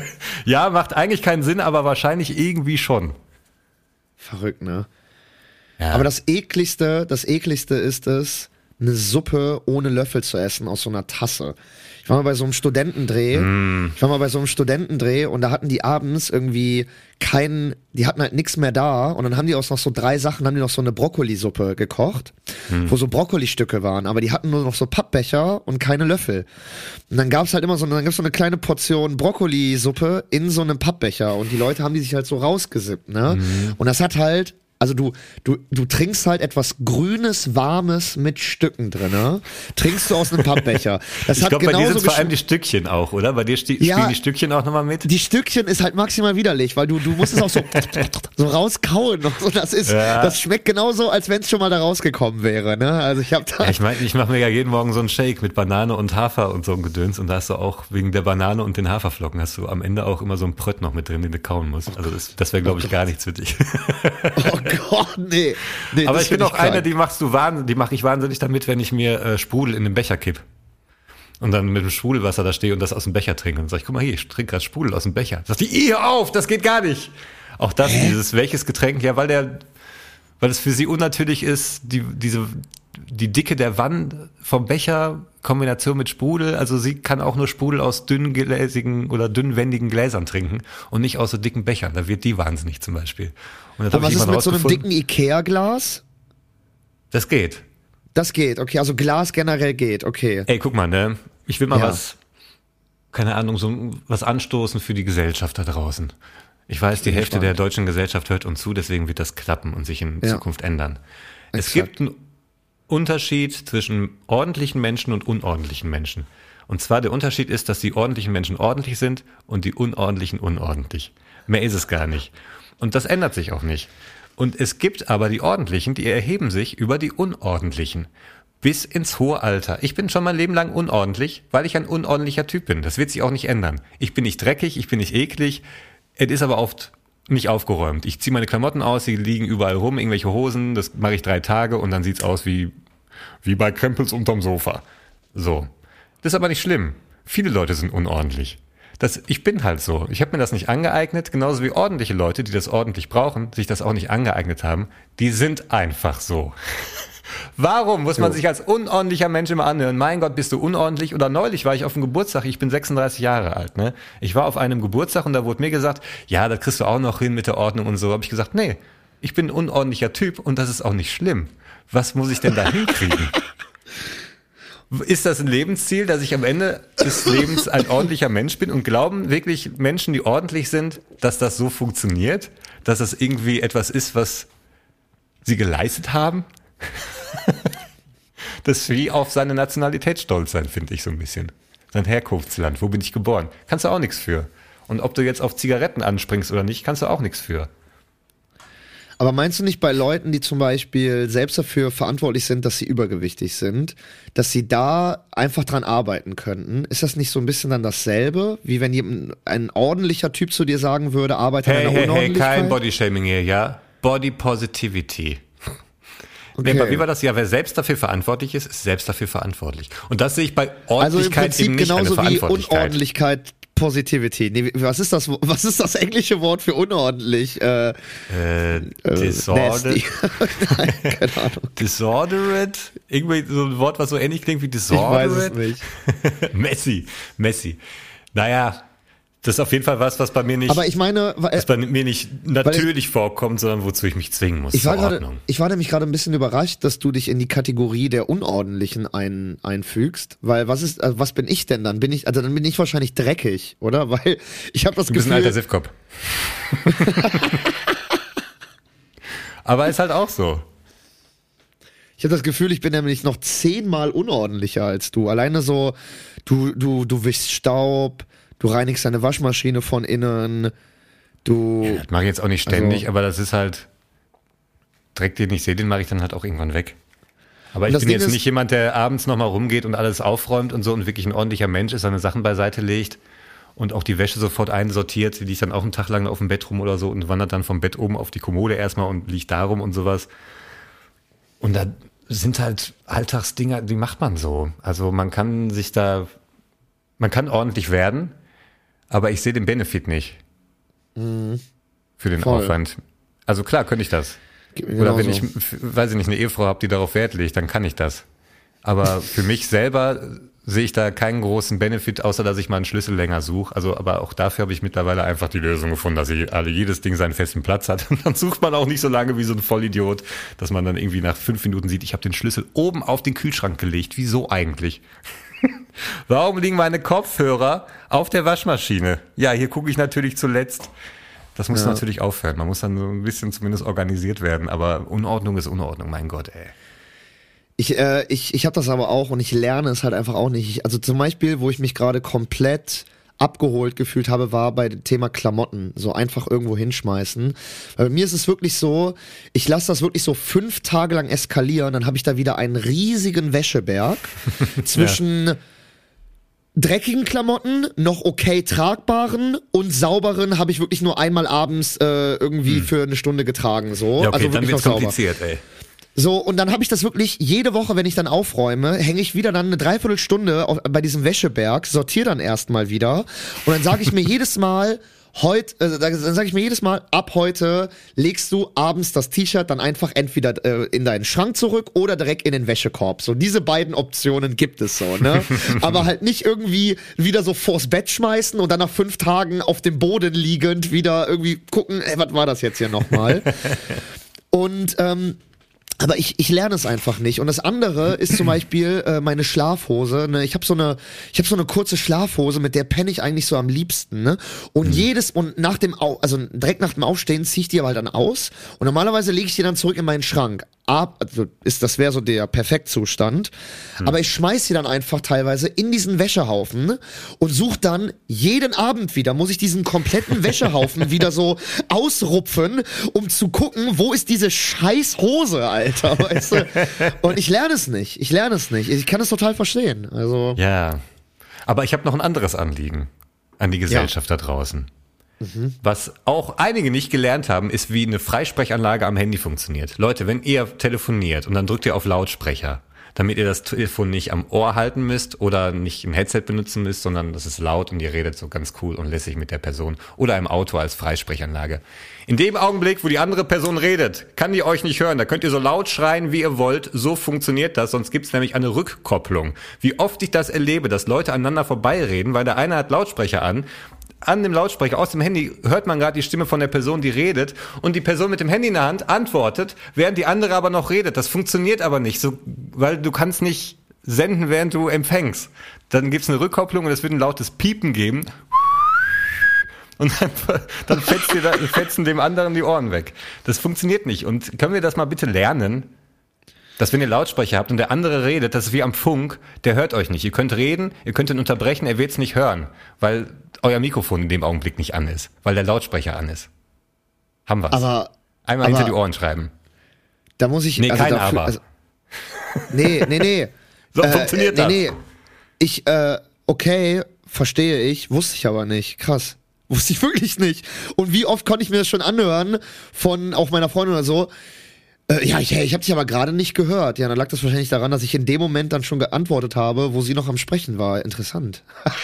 Ja, macht eigentlich keinen Sinn, aber wahrscheinlich irgendwie schon. verrückt, ne? Ja. Aber das ekligste, das ekligste ist es, eine Suppe ohne Löffel zu essen aus so einer Tasse. Ich war mal bei so einem Studentendreh, Mm. ich war mal bei so einem Studentendreh und da hatten die abends irgendwie keinen, die hatten halt nichts mehr da und dann haben die aus noch so drei Sachen, haben die noch so eine Brokkolisuppe gekocht, wo so Brokkolistücke waren, aber die hatten nur noch so Pappbecher und keine Löffel. Und dann gab's halt immer so, dann gab's so eine kleine Portion Brokkolisuppe in so einem Pappbecher und die Leute haben die sich halt so rausgesippt, ne? Und das hat halt Also du, du, du trinkst halt etwas Grünes, Warmes mit Stücken drinne. Trinkst du aus einem Pappbecher. Das Ich hat glaube, bei dir genauso sind vor allem geschm- die Stückchen auch, oder? Bei dir sti- Ja. spielen die Stückchen auch nochmal mit? Die Stückchen ist halt maximal widerlich, weil du, du musst es auch so, so rauskauen. Und so. Das ist, Ja. das schmeckt genauso, als wenn es schon mal da rausgekommen wäre, ne? Also ich habe da. Ja, ich meine, ich mache mir ja jeden Morgen so einen Shake mit Banane und Hafer und so ein Gedöns und da hast du auch wegen der Banane und den Haferflocken hast du am Ende auch immer so einen Prött noch mit drin, den du kauen musst. Also das, das wäre, glaube ich, gar nichts für dich. Oh Gott, nee. nee Aber das ich bin find auch einer, krank. die machst du wahnsinnig, die mache ich wahnsinnig damit, wenn ich mir äh, Sprudel in den Becher kipp. Und dann mit dem Sprudelwasser da stehe und das aus dem Becher trinke. Und sag ich, guck mal hier, ich trinke gerade Sprudel aus dem Becher. Sagt die, hör auf, das geht gar nicht. Auch das, dieses, welches Getränk, ja, weil der, weil es für sie unnatürlich ist, die, diese, die Dicke der Wand vom Becher, Kombination mit Sprudel, also sie kann auch nur Sprudel aus dünngläsigen oder dünnwendigen Gläsern trinken und nicht aus so dicken Bechern. Da wird die wahnsinnig zum Beispiel. Und das Aber hab ich was ist irgendwann mit so einem rausgefunden. dicken Ikea-Glas? Das geht. Das geht, okay. Also Glas generell geht, okay. Ey, guck mal, ne? Ich will mal Ja. was, keine Ahnung, so was anstoßen für die Gesellschaft da draußen. Ich weiß, die bin Hälfte gespannt. der deutschen Gesellschaft hört uns zu, deswegen wird das klappen und sich in Ja. Zukunft ändern. Es Exakt. gibt einen Unterschied zwischen ordentlichen Menschen und unordentlichen Menschen. Und zwar der Unterschied ist, dass die ordentlichen Menschen ordentlich sind und die unordentlichen unordentlich. Mehr ist es gar nicht. Und das ändert sich auch nicht. Und es gibt aber die Ordentlichen, die erheben sich über die Unordentlichen. Bis ins hohe Alter. Ich bin schon mein Leben lang unordentlich, weil ich ein unordentlicher Typ bin. Das wird sich auch nicht ändern. Ich bin nicht dreckig, ich bin nicht eklig. Es ist aber oft nicht aufgeräumt. Ich ziehe meine Klamotten aus, die liegen überall rum, irgendwelche Hosen, das mache ich drei Tage und dann sieht's aus wie, wie bei Krempels unterm Sofa. So. Das ist aber nicht schlimm. Viele Leute sind unordentlich. Das, ich bin halt so. Ich habe mir das nicht angeeignet, genauso wie ordentliche Leute, die das ordentlich brauchen, sich das auch nicht angeeignet haben. Die sind einfach so. Warum muss man Jo. sich als unordentlicher Mensch immer anhören? Mein Gott, bist du unordentlich? Oder neulich war ich auf einem Geburtstag, ich bin sechsunddreißig Jahre alt, ne? Ich war auf einem Geburtstag und da wurde mir gesagt, ja, das kriegst du auch noch hin mit der Ordnung und so. Habe ich gesagt, nee, ich bin ein unordentlicher Typ und das ist auch nicht schlimm. Was muss ich denn da hinkriegen? Ist das ein Lebensziel, dass ich am Ende des Lebens ein ordentlicher Mensch bin? Und glauben wirklich Menschen, die ordentlich sind, dass das so funktioniert? Dass das irgendwie etwas ist, was sie geleistet haben? Das ist wie auf seine Nationalität stolz sein, finde ich so ein bisschen. Sein Herkunftsland, wo bin ich geboren? Kannst du auch nichts für. Und ob du jetzt auf Zigaretten anspringst oder nicht, kannst du auch nichts für. Aber meinst du nicht bei Leuten, die zum Beispiel selbst dafür verantwortlich sind, dass sie übergewichtig sind, dass sie da einfach dran arbeiten könnten? Ist das nicht so ein bisschen dann dasselbe, wie wenn jemand, ein ordentlicher Typ zu dir sagen würde, arbeite an Hey, deiner hey, hey, Unordentlichkeit? kein Bodyshaming hier, ja? Body Positivity. Okay. Nee, aber wie war das? Ja, wer selbst dafür verantwortlich ist, ist selbst dafür verantwortlich. Und das sehe ich bei Also im Ordentlichkeit Prinzip eben nicht eine genauso wie Verantwortlichkeit. Unordentlichkeit, Positivity. Nee, was ist das? Was ist das englische Wort für unordentlich? Äh, Äh, disordered. nasty. Nein, keine Ahnung. Disordered? Irgendwie so ein Wort, was so ähnlich klingt wie Ich weiß disordered. es nicht. Messi, Messi. Naja, das ist auf jeden Fall was, was bei mir nicht, Aber ich meine, weil- was bei mir nicht natürlich vorkommt, sondern wozu ich mich zwingen muss ich war zur gerade, Ordnung. ich war nämlich gerade ein bisschen überrascht, dass du dich in die Kategorie der Unordentlichen ein, einfügst, weil was ist, also was bin ich denn dann? Bin ich, also dann bin ich wahrscheinlich dreckig, oder? Weil ich habe das Du bist ein Gefühl, alter Siffkopf. Aber ist halt auch so. ich habe das Gefühl, ich bin nämlich noch zehnmal unordentlicher als du. Alleine so, du, du, du wischst Staub, du reinigst deine Waschmaschine von innen, du, Das mache ich jetzt auch nicht ständig, Also- aber das ist halt Dreck, den ich sehe, den mache ich dann halt auch irgendwann weg. Aber ich das bin Ding jetzt ist- nicht jemand, der abends nochmal rumgeht und alles aufräumt und so und wirklich ein ordentlicher Mensch ist, seine Sachen beiseite legt und auch die Wäsche sofort einsortiert, die liegt dann auch einen Tag lang auf dem Bett rum oder so und wandert dann vom Bett oben auf die Kommode erstmal und liegt da rum und sowas. Und da sind halt Alltagsdinger, die macht man so. Also man kann sich da, man kann ordentlich werden, aber ich sehe den Benefit nicht. Für den Voll. Aufwand. Also klar könnte ich das. Geht mir Oder wenn ich, genauso. f- weiß ich nicht, eine Ehefrau habe, die darauf Wert legt, dann kann ich das. Aber für mich selber sehe ich da keinen großen Benefit, außer dass ich mal einen Schlüssel länger suche. Also, aber auch dafür habe ich mittlerweile einfach die Lösung gefunden, dass ich, also jedes Ding seinen festen Platz hat. Und dann sucht man auch nicht so lange wie so ein Vollidiot, dass man dann irgendwie nach fünf Minuten sieht, ich habe den Schlüssel oben auf den Kühlschrank gelegt. Wieso eigentlich? Warum liegen meine Kopfhörer auf der Waschmaschine? Ja, hier gucke ich natürlich zuletzt. Das muss Ja. natürlich aufhören. Man muss dann so ein bisschen zumindest organisiert werden. Aber Unordnung ist Unordnung, mein Gott, ey. Ich, äh, ich, ich habe das aber auch und ich lerne es halt einfach auch nicht. Ich, also zum Beispiel, wo ich mich gerade komplett abgeholt gefühlt habe, war bei dem Thema Klamotten. So einfach irgendwo hinschmeißen. Weil bei mir ist es wirklich so, ich lasse das wirklich so fünf Tage lang eskalieren, dann habe ich da wieder einen riesigen Wäscheberg zwischen dreckigen Klamotten, noch okay tragbaren und sauberen habe ich wirklich nur einmal abends äh, irgendwie für eine Stunde getragen. So. Ja, okay, also dann wirklich wird's noch sauber. kompliziert, ey. So, und dann habe ich das wirklich jede Woche, wenn ich dann aufräume, hänge ich wieder dann eine Dreiviertelstunde auf, bei diesem Wäscheberg, sortiere dann erstmal wieder und dann sage ich mir jedes Mal, heute, äh, dann sage ich mir jedes Mal, ab heute legst du abends das T-Shirt dann einfach entweder äh, in deinen Schrank zurück oder direkt in den Wäschekorb. So, diese beiden Optionen gibt es so, ne? Aber halt nicht irgendwie wieder so vors Bett schmeißen und dann nach fünf Tagen auf dem Boden liegend wieder irgendwie gucken, ey, was war das jetzt hier nochmal? Und, ähm, aber ich, ich lerne es einfach nicht. Und das andere ist zum Beispiel äh, meine Schlafhose. Ne? Ich habe so eine, ich habe so eine kurze Schlafhose, mit der penne ich eigentlich so am liebsten. Ne? Und jedes und nach dem, Au also direkt nach dem Aufstehen ziehe ich die aber halt dann aus. Und normalerweise lege ich die dann zurück in meinen Schrank. Ab, also ist das wäre so der Perfektzustand. Aber ich schmeiß sie dann einfach teilweise in diesen Wäschehaufen und suche dann jeden Abend wieder, muss ich diesen kompletten Wäschehaufen wieder so ausrupfen, um zu gucken, wo ist diese scheiß Hose, Alter, weißt du? Und ich lerne es nicht. Ich lerne es nicht. Ich kann es total verstehen. Also Ja. Aber ich habe noch ein anderes Anliegen an die Gesellschaft da draußen. Was auch einige nicht gelernt haben, ist, wie eine Freisprechanlage am Handy funktioniert. Leute, wenn ihr telefoniert und dann drückt ihr auf Lautsprecher, damit ihr das Telefon nicht am Ohr halten müsst oder nicht ein Headset benutzen müsst, sondern das ist laut und ihr redet so ganz cool und lässig mit der Person oder im Auto als Freisprechanlage. In dem Augenblick, wo die andere Person redet, kann die euch nicht hören. Da könnt ihr so laut schreien, wie ihr wollt. So funktioniert das. Sonst gibt's nämlich eine Rückkopplung. Wie oft ich das erlebe, dass Leute aneinander vorbeireden, weil der eine hat Lautsprecher an. An dem Lautsprecher, aus dem Handy, hört man gerade die Stimme von der Person, die redet. Und die Person mit dem Handy in der Hand antwortet, während die andere aber noch redet. Das funktioniert aber nicht, so, weil du kannst nicht senden, während du empfängst. Dann gibt's eine Rückkopplung und es wird ein lautes Piepen geben. Und dann, dann fetzt dir da, fetzen dem anderen die Ohren weg. Das funktioniert nicht. Und können wir das mal bitte lernen, dass wenn ihr Lautsprecher habt und der andere redet, das ist wie am Funk, der hört euch nicht. Ihr könnt reden, ihr könnt ihn unterbrechen, er wird's nicht hören, weil euer Mikrofon in dem Augenblick nicht an ist, weil der Lautsprecher an ist. Haben wir's. Aber Einmal Aber- hinter die Ohren schreiben. Da muss ich... Nee, also kein dafür, Aber. Also, nee, nee, nee. So funktioniert das. Nee, nee. Ich, äh, okay, verstehe ich, wusste ich aber nicht. Krass. Wusste ich wirklich nicht. Und wie oft konnte ich mir das schon anhören von auch meiner Freundin oder so, äh, ja, ich, hey, ich habe dich aber gerade nicht gehört. Ja, dann lag das wahrscheinlich daran, dass ich in dem Moment dann schon geantwortet habe, wo sie noch am Sprechen war. Interessant.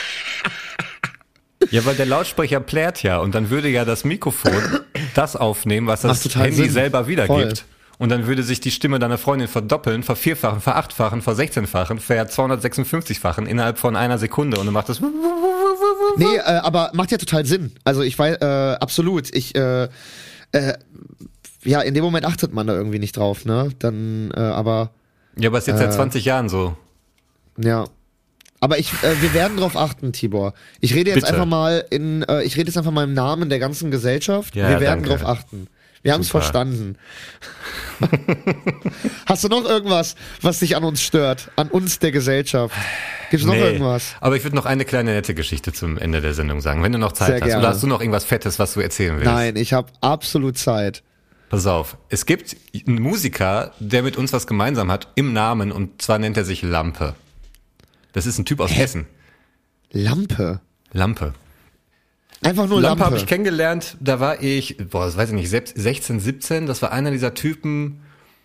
Ja, weil der Lautsprecher plärt ja und dann würde ja das Mikrofon das aufnehmen, was das Macht total Handy Sinn. selber wiedergibt. Voll. Und dann würde sich die Stimme deiner Freundin verdoppeln, vervierfachen, verachtfachen, versechzehnfachen, verzweihundertsechsundfünfzigfachen innerhalb von einer Sekunde und dann macht das... Nee, äh, aber macht ja total Sinn. Also ich weiß, äh, absolut. Ich, äh, äh, ja, in dem Moment achtet man da irgendwie nicht drauf, ne? Dann, äh, aber, Ja, aber es ist jetzt seit Äh. zwanzig Jahren so. ja. Aber ich, äh, wir werden drauf achten, Tibor. Ich rede jetzt Bitte. einfach mal in, äh, ich rede jetzt einfach mal im Namen der ganzen Gesellschaft. Ja, wir werden danke. drauf achten. Wir haben es Super. verstanden. Hast du noch irgendwas, was dich an uns stört? An uns der Gesellschaft? Gibt's noch Nee, irgendwas? aber ich würde noch eine kleine nette Geschichte zum Ende der Sendung sagen, wenn du noch Zeit Sehr hast. gerne. Oder hast du noch irgendwas Fettes, was du erzählen willst? Nein, ich habe absolut Zeit. Pass auf, es gibt einen Musiker, der mit uns was gemeinsam hat, im Namen, und zwar nennt er sich Lampe. Das ist ein Typ aus Hessen. Lampe. Lampe. Einfach nur Lampe Lampe. habe ich kennengelernt, da war ich, boah, das weiß ich nicht, selbst sechzehn, siebzehn, das war einer dieser Typen,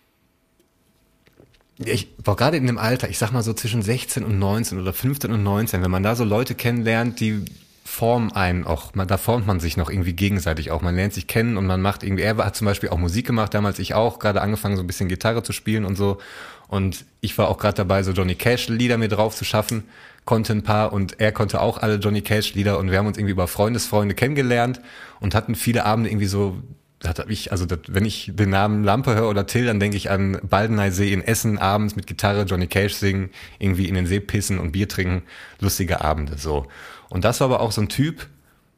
ich war gerade in dem Alter, ich sag mal so zwischen sechzehn und neunzehn oder fünfzehn und neunzehn, wenn man da so Leute kennenlernt, die formen einen auch, man, da formt man sich noch irgendwie gegenseitig auch, man lernt sich kennen und man macht irgendwie, er hat zum Beispiel auch Musik gemacht, damals ich auch, gerade angefangen so ein bisschen Gitarre zu spielen und so, und ich war auch gerade dabei, so Johnny Cash Lieder mir drauf zu schaffen, konnte ein paar und er konnte auch alle Johnny Cash Lieder und wir haben uns irgendwie über Freundesfreunde kennengelernt und hatten viele Abende irgendwie so, das hab ich, also das, wenn ich den Namen Lampe höre oder Till, dann denke ich an Baldeneysee in Essen, abends mit Gitarre, Johnny Cash singen, irgendwie in den See pissen und Bier trinken, lustige Abende, so. Und das war aber auch so ein Typ,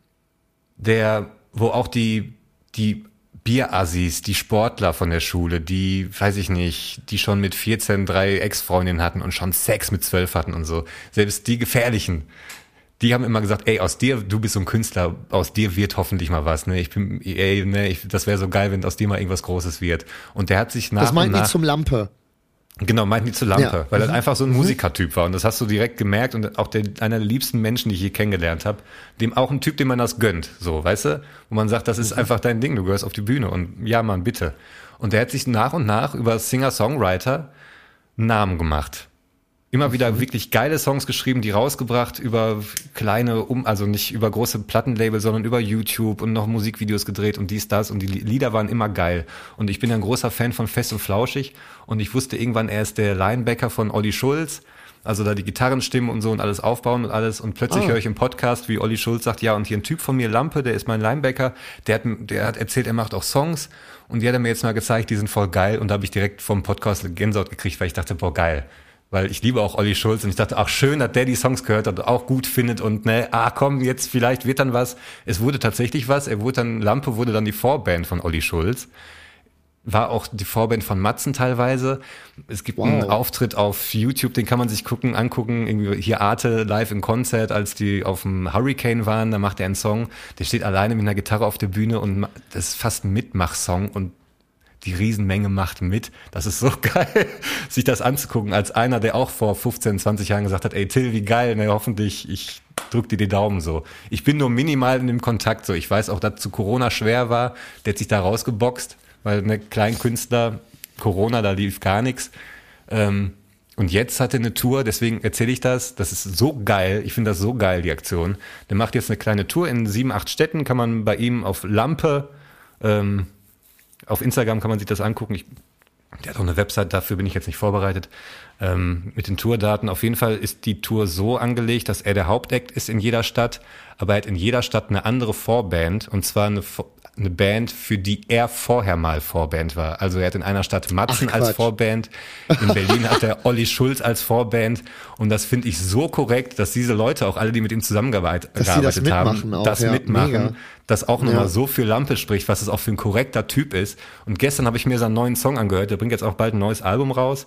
der, wo auch die, die Bierassis, die Sportler von der Schule, die, weiß ich nicht, die schon mit vierzehn drei Ex-Freundinnen hatten und schon Sex mit zwölf hatten und so, selbst die Gefährlichen, die haben immer gesagt, ey, aus dir, du bist so ein Künstler, aus dir wird hoffentlich mal was, ne? Ich bin, ey, ne, ich, das wäre so geil, wenn aus dir mal irgendwas Großes wird. Und der hat sich nach Das meint und nicht nach, zum Lampe. genau, meinten die zu Lampe, Ja. weil er Mhm. einfach so ein Musikertyp war und das hast du direkt gemerkt und auch der, einer der liebsten Menschen, die ich je kennengelernt habe, dem auch ein Typ, dem man das gönnt, so, weißt du? Wo man sagt, das ist einfach dein Ding, du gehörst auf die Bühne und ja, Mann, bitte. Und der hat sich nach und nach über Singer-Songwriter einen Namen gemacht. Immer wieder wirklich geile Songs geschrieben, die rausgebracht über kleine, um, also nicht über große Plattenlabel, sondern über YouTube und noch Musikvideos gedreht und dies, das und die Lieder waren immer geil. Und ich bin ein großer Fan von Fest und Flauschig und ich wusste irgendwann, er ist der Linebacker von Olli Schulz, also da die Gitarrenstimmen und so und alles aufbauen und alles und plötzlich Ah. höre ich im Podcast, wie Olli Schulz sagt, ja, und hier ein Typ von mir, Lampe, der ist mein Linebacker, der hat, der hat erzählt, er macht auch Songs und die hat er mir jetzt mal gezeigt, die sind voll geil und da habe ich direkt vom Podcast eine Gänsehaut gekriegt, weil ich dachte, boah, geil. Weil ich liebe auch Olli Schulz und ich dachte, ach schön, dass der die Songs gehört hat, auch gut findet und ne, ah komm, jetzt vielleicht wird dann was. Es wurde tatsächlich was, er wurde dann, Lampe wurde dann die Vorband von Olli Schulz. War auch die Vorband von Matzen teilweise. Es gibt Wow. einen Auftritt auf YouTube, den kann man sich gucken, angucken. Irgendwie hier Arte live im Konzert, als die auf dem Hurricane waren, da macht er einen Song. Der steht alleine mit einer Gitarre auf der Bühne und ma- das ist fast ein Mitmachsong und die Riesenmenge macht mit. Das ist so geil, sich das anzugucken, als einer, der auch vor fünfzehn, zwanzig Jahren gesagt hat, ey Till, wie geil, ne, hoffentlich, ich drück dir die Daumen so. Ich bin nur minimal in dem Kontakt so. Ich weiß auch, dass zu Corona schwer war, der hat sich da rausgeboxt, weil ne Kleinkünstler, Corona, da lief gar nichts. Ähm, und jetzt hat er eine Tour, deswegen erzähle ich das, das ist so geil, ich finde das so geil, die Aktion. Der macht jetzt eine kleine Tour in sieben, acht Städten, kann man bei ihm auf Lampe, ähm, auf Instagram kann man sich das angucken. Ich, der hat auch eine Website, dafür bin ich jetzt nicht vorbereitet. Ähm, mit den Tourdaten. Auf jeden Fall ist die Tour so angelegt, dass er der Hauptact ist in jeder Stadt, aber er hat in jeder Stadt eine andere Vorband und zwar eine, eine Band, für die er vorher mal Vorband war. Also er hat in einer Stadt Matzen Ach, als Quatsch. Vorband, in Berlin hat er Olli Schulz als Vorband und das finde ich so korrekt, dass diese Leute, auch alle, die mit ihm zusammengearbeitet Dass sie das haben, mitmachen auch, das ja, mitmachen. mega. Das auch nochmal Ja. so für Lampe spricht, was es auch für ein korrekter Typ ist. Und gestern habe ich mir seinen neuen Song angehört, der bringt jetzt auch bald ein neues Album raus.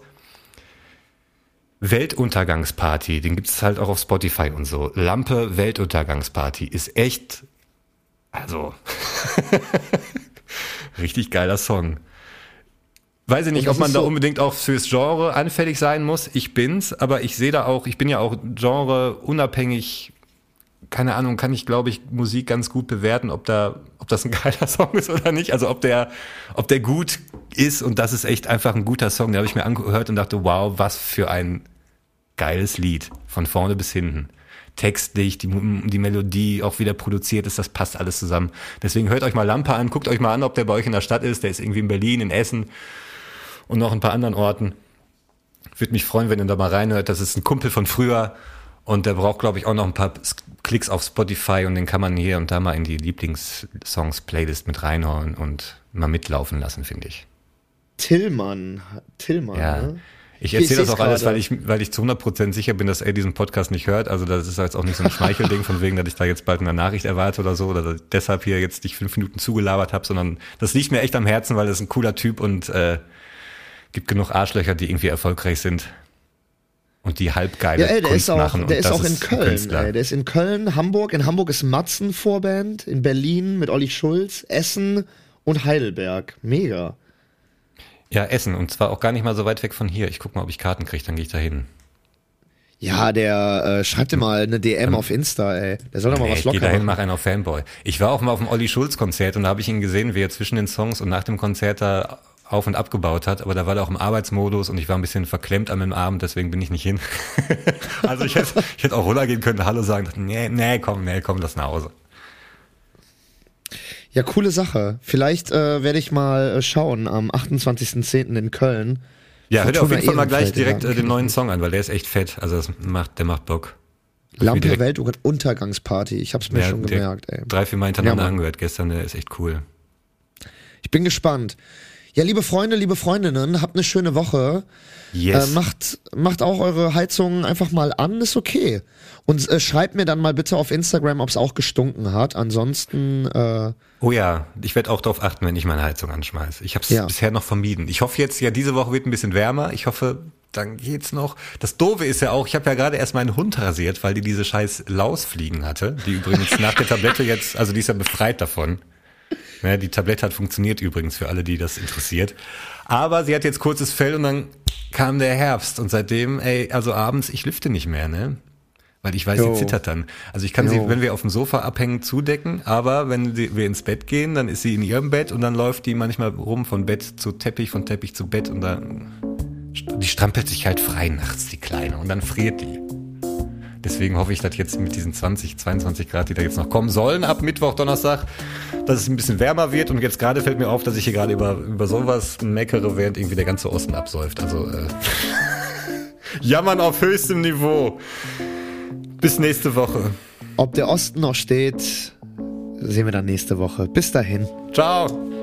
Weltuntergangsparty, den gibt es halt auch auf Spotify und so. Lampe Weltuntergangsparty ist echt, also Richtig geiler Song. Weiß ich nicht, ob man da so unbedingt auch fürs Genre anfällig sein muss. Ich bin's, aber ich sehe da auch, ich bin ja auch Genre unabhängig, keine Ahnung, kann ich, glaube ich, Musik ganz gut bewerten, ob da, ob das ein geiler Song ist oder nicht. Also ob der, ob der gut ist, und das ist echt einfach ein guter Song. Den habe ich mir angehört und dachte, wow, was für ein geiles Lied. Von vorne bis hinten. Textlich, die, die Melodie, auch wie der produziert ist, das passt alles zusammen. Deswegen hört euch mal Lampe an, guckt euch mal an, ob der bei euch in der Stadt ist. Der ist irgendwie in Berlin, in Essen und noch ein paar anderen Orten. Würde mich freuen, wenn ihr da mal reinhört. Das ist ein Kumpel von früher und der braucht, glaube ich, auch noch ein paar Klicks auf Spotify und den kann man hier und da mal in die Lieblingssongs-Playlist mit reinhauen und mal mitlaufen lassen, finde ich. Tillmann, Tillmann, ja. Ne? Ich erzähle das auch alles, weil ich, weil ich zu hundert Prozent sicher bin, dass er diesen Podcast nicht hört. Also das ist jetzt auch nicht so ein Schmeichelding von wegen, dass ich da jetzt bald eine Nachricht erwarte oder so, oder deshalb hier jetzt nicht fünf Minuten zugelabert habe, sondern das liegt mir echt am Herzen, weil das ist ein cooler Typ und äh, gibt genug Arschlöcher, die irgendwie erfolgreich sind und die halbgeile ja, ey, der Kunst ist auch, machen. Der und ist auch in ist Köln. Ey, der ist in Köln, Hamburg. In Hamburg ist Matzen Vorband, in Berlin mit Olli Schulz, Essen und Heidelberg. Mega. Ja, Essen. Und zwar auch gar nicht mal so weit weg von hier. Ich guck mal, ob ich Karten kriege, dann gehe ich da hin. Ja, der äh, schreibt dir mal eine D M ähm, auf Insta, ey. Der soll doch mal nee, was locker ich geh dahin, mach einen auf Fanboy. Ich war auch mal auf dem Olli Schulz Konzert und da habe ich ihn gesehen, wie er zwischen den Songs und nach dem Konzert da auf- und abgebaut hat. Aber da war er auch im Arbeitsmodus und ich war ein bisschen verklemmt am Abend, deswegen bin ich nicht hin. Also ich hätte, ich hätte auch runtergehen können, Hallo sagen, nee, nee, komm, nee, komm, lass nach Hause. Ja, coole Sache. Vielleicht äh, werde ich mal äh, schauen am achtundzwanzigsten zehnten in Köln. Ja, hört auf jeden Fall mal gleich direkt äh, den neuen Song an, weil der ist echt fett. Also das macht, der macht Bock. Lampe Weltuntergangsparty. Ich hab's mir ja, schon gemerkt, ey. Drei, vier Mal hintereinander ja, angehört gestern, der ist echt cool. Ich bin gespannt. Ja, liebe Freunde, liebe Freundinnen, habt eine schöne Woche. Yes. Äh, macht, macht auch eure Heizungen einfach mal an, ist okay. Und äh, schreibt mir dann mal bitte auf Instagram, ob es auch gestunken hat. Ansonsten äh, oh ja, ich werde auch darauf achten, wenn ich meine Heizung anschmeiße. Ich habe es ja. bisher noch vermieden. Ich hoffe jetzt, ja, diese Woche wird ein bisschen wärmer. Ich hoffe, dann geht's noch. Das Doofe ist ja auch, ich habe ja gerade erst meinen Hund rasiert, weil die diese scheiß Lausfliegen hatte. Die übrigens nach der Tablette jetzt, also die ist ja befreit davon. Ja, die Tablette hat funktioniert übrigens für alle, die das interessiert. Aber sie hat jetzt kurzes Fell und dann kam der Herbst und seitdem, ey, also abends, ich lüfte nicht mehr, ne? Weil ich weiß, jo. sie zittert dann. Also ich kann jo. sie, wenn wir auf dem Sofa abhängen, zudecken, aber wenn wir ins Bett gehen, dann ist sie in ihrem Bett und dann läuft die manchmal rum von Bett zu Teppich, von Teppich zu Bett und dann, die strampelt sich halt frei nachts, die Kleine, und dann friert die. Deswegen hoffe ich, dass jetzt mit diesen zwanzig, zweiundzwanzig Grad, die da jetzt noch kommen sollen, ab Mittwoch, Donnerstag, dass es ein bisschen wärmer wird. Und jetzt gerade fällt mir auf, dass ich hier gerade über, über sowas meckere, während irgendwie der ganze Osten absäuft. Also äh, jammern auf höchstem Niveau. Bis nächste Woche. Ob der Osten noch steht, sehen wir dann nächste Woche. Bis dahin. Ciao.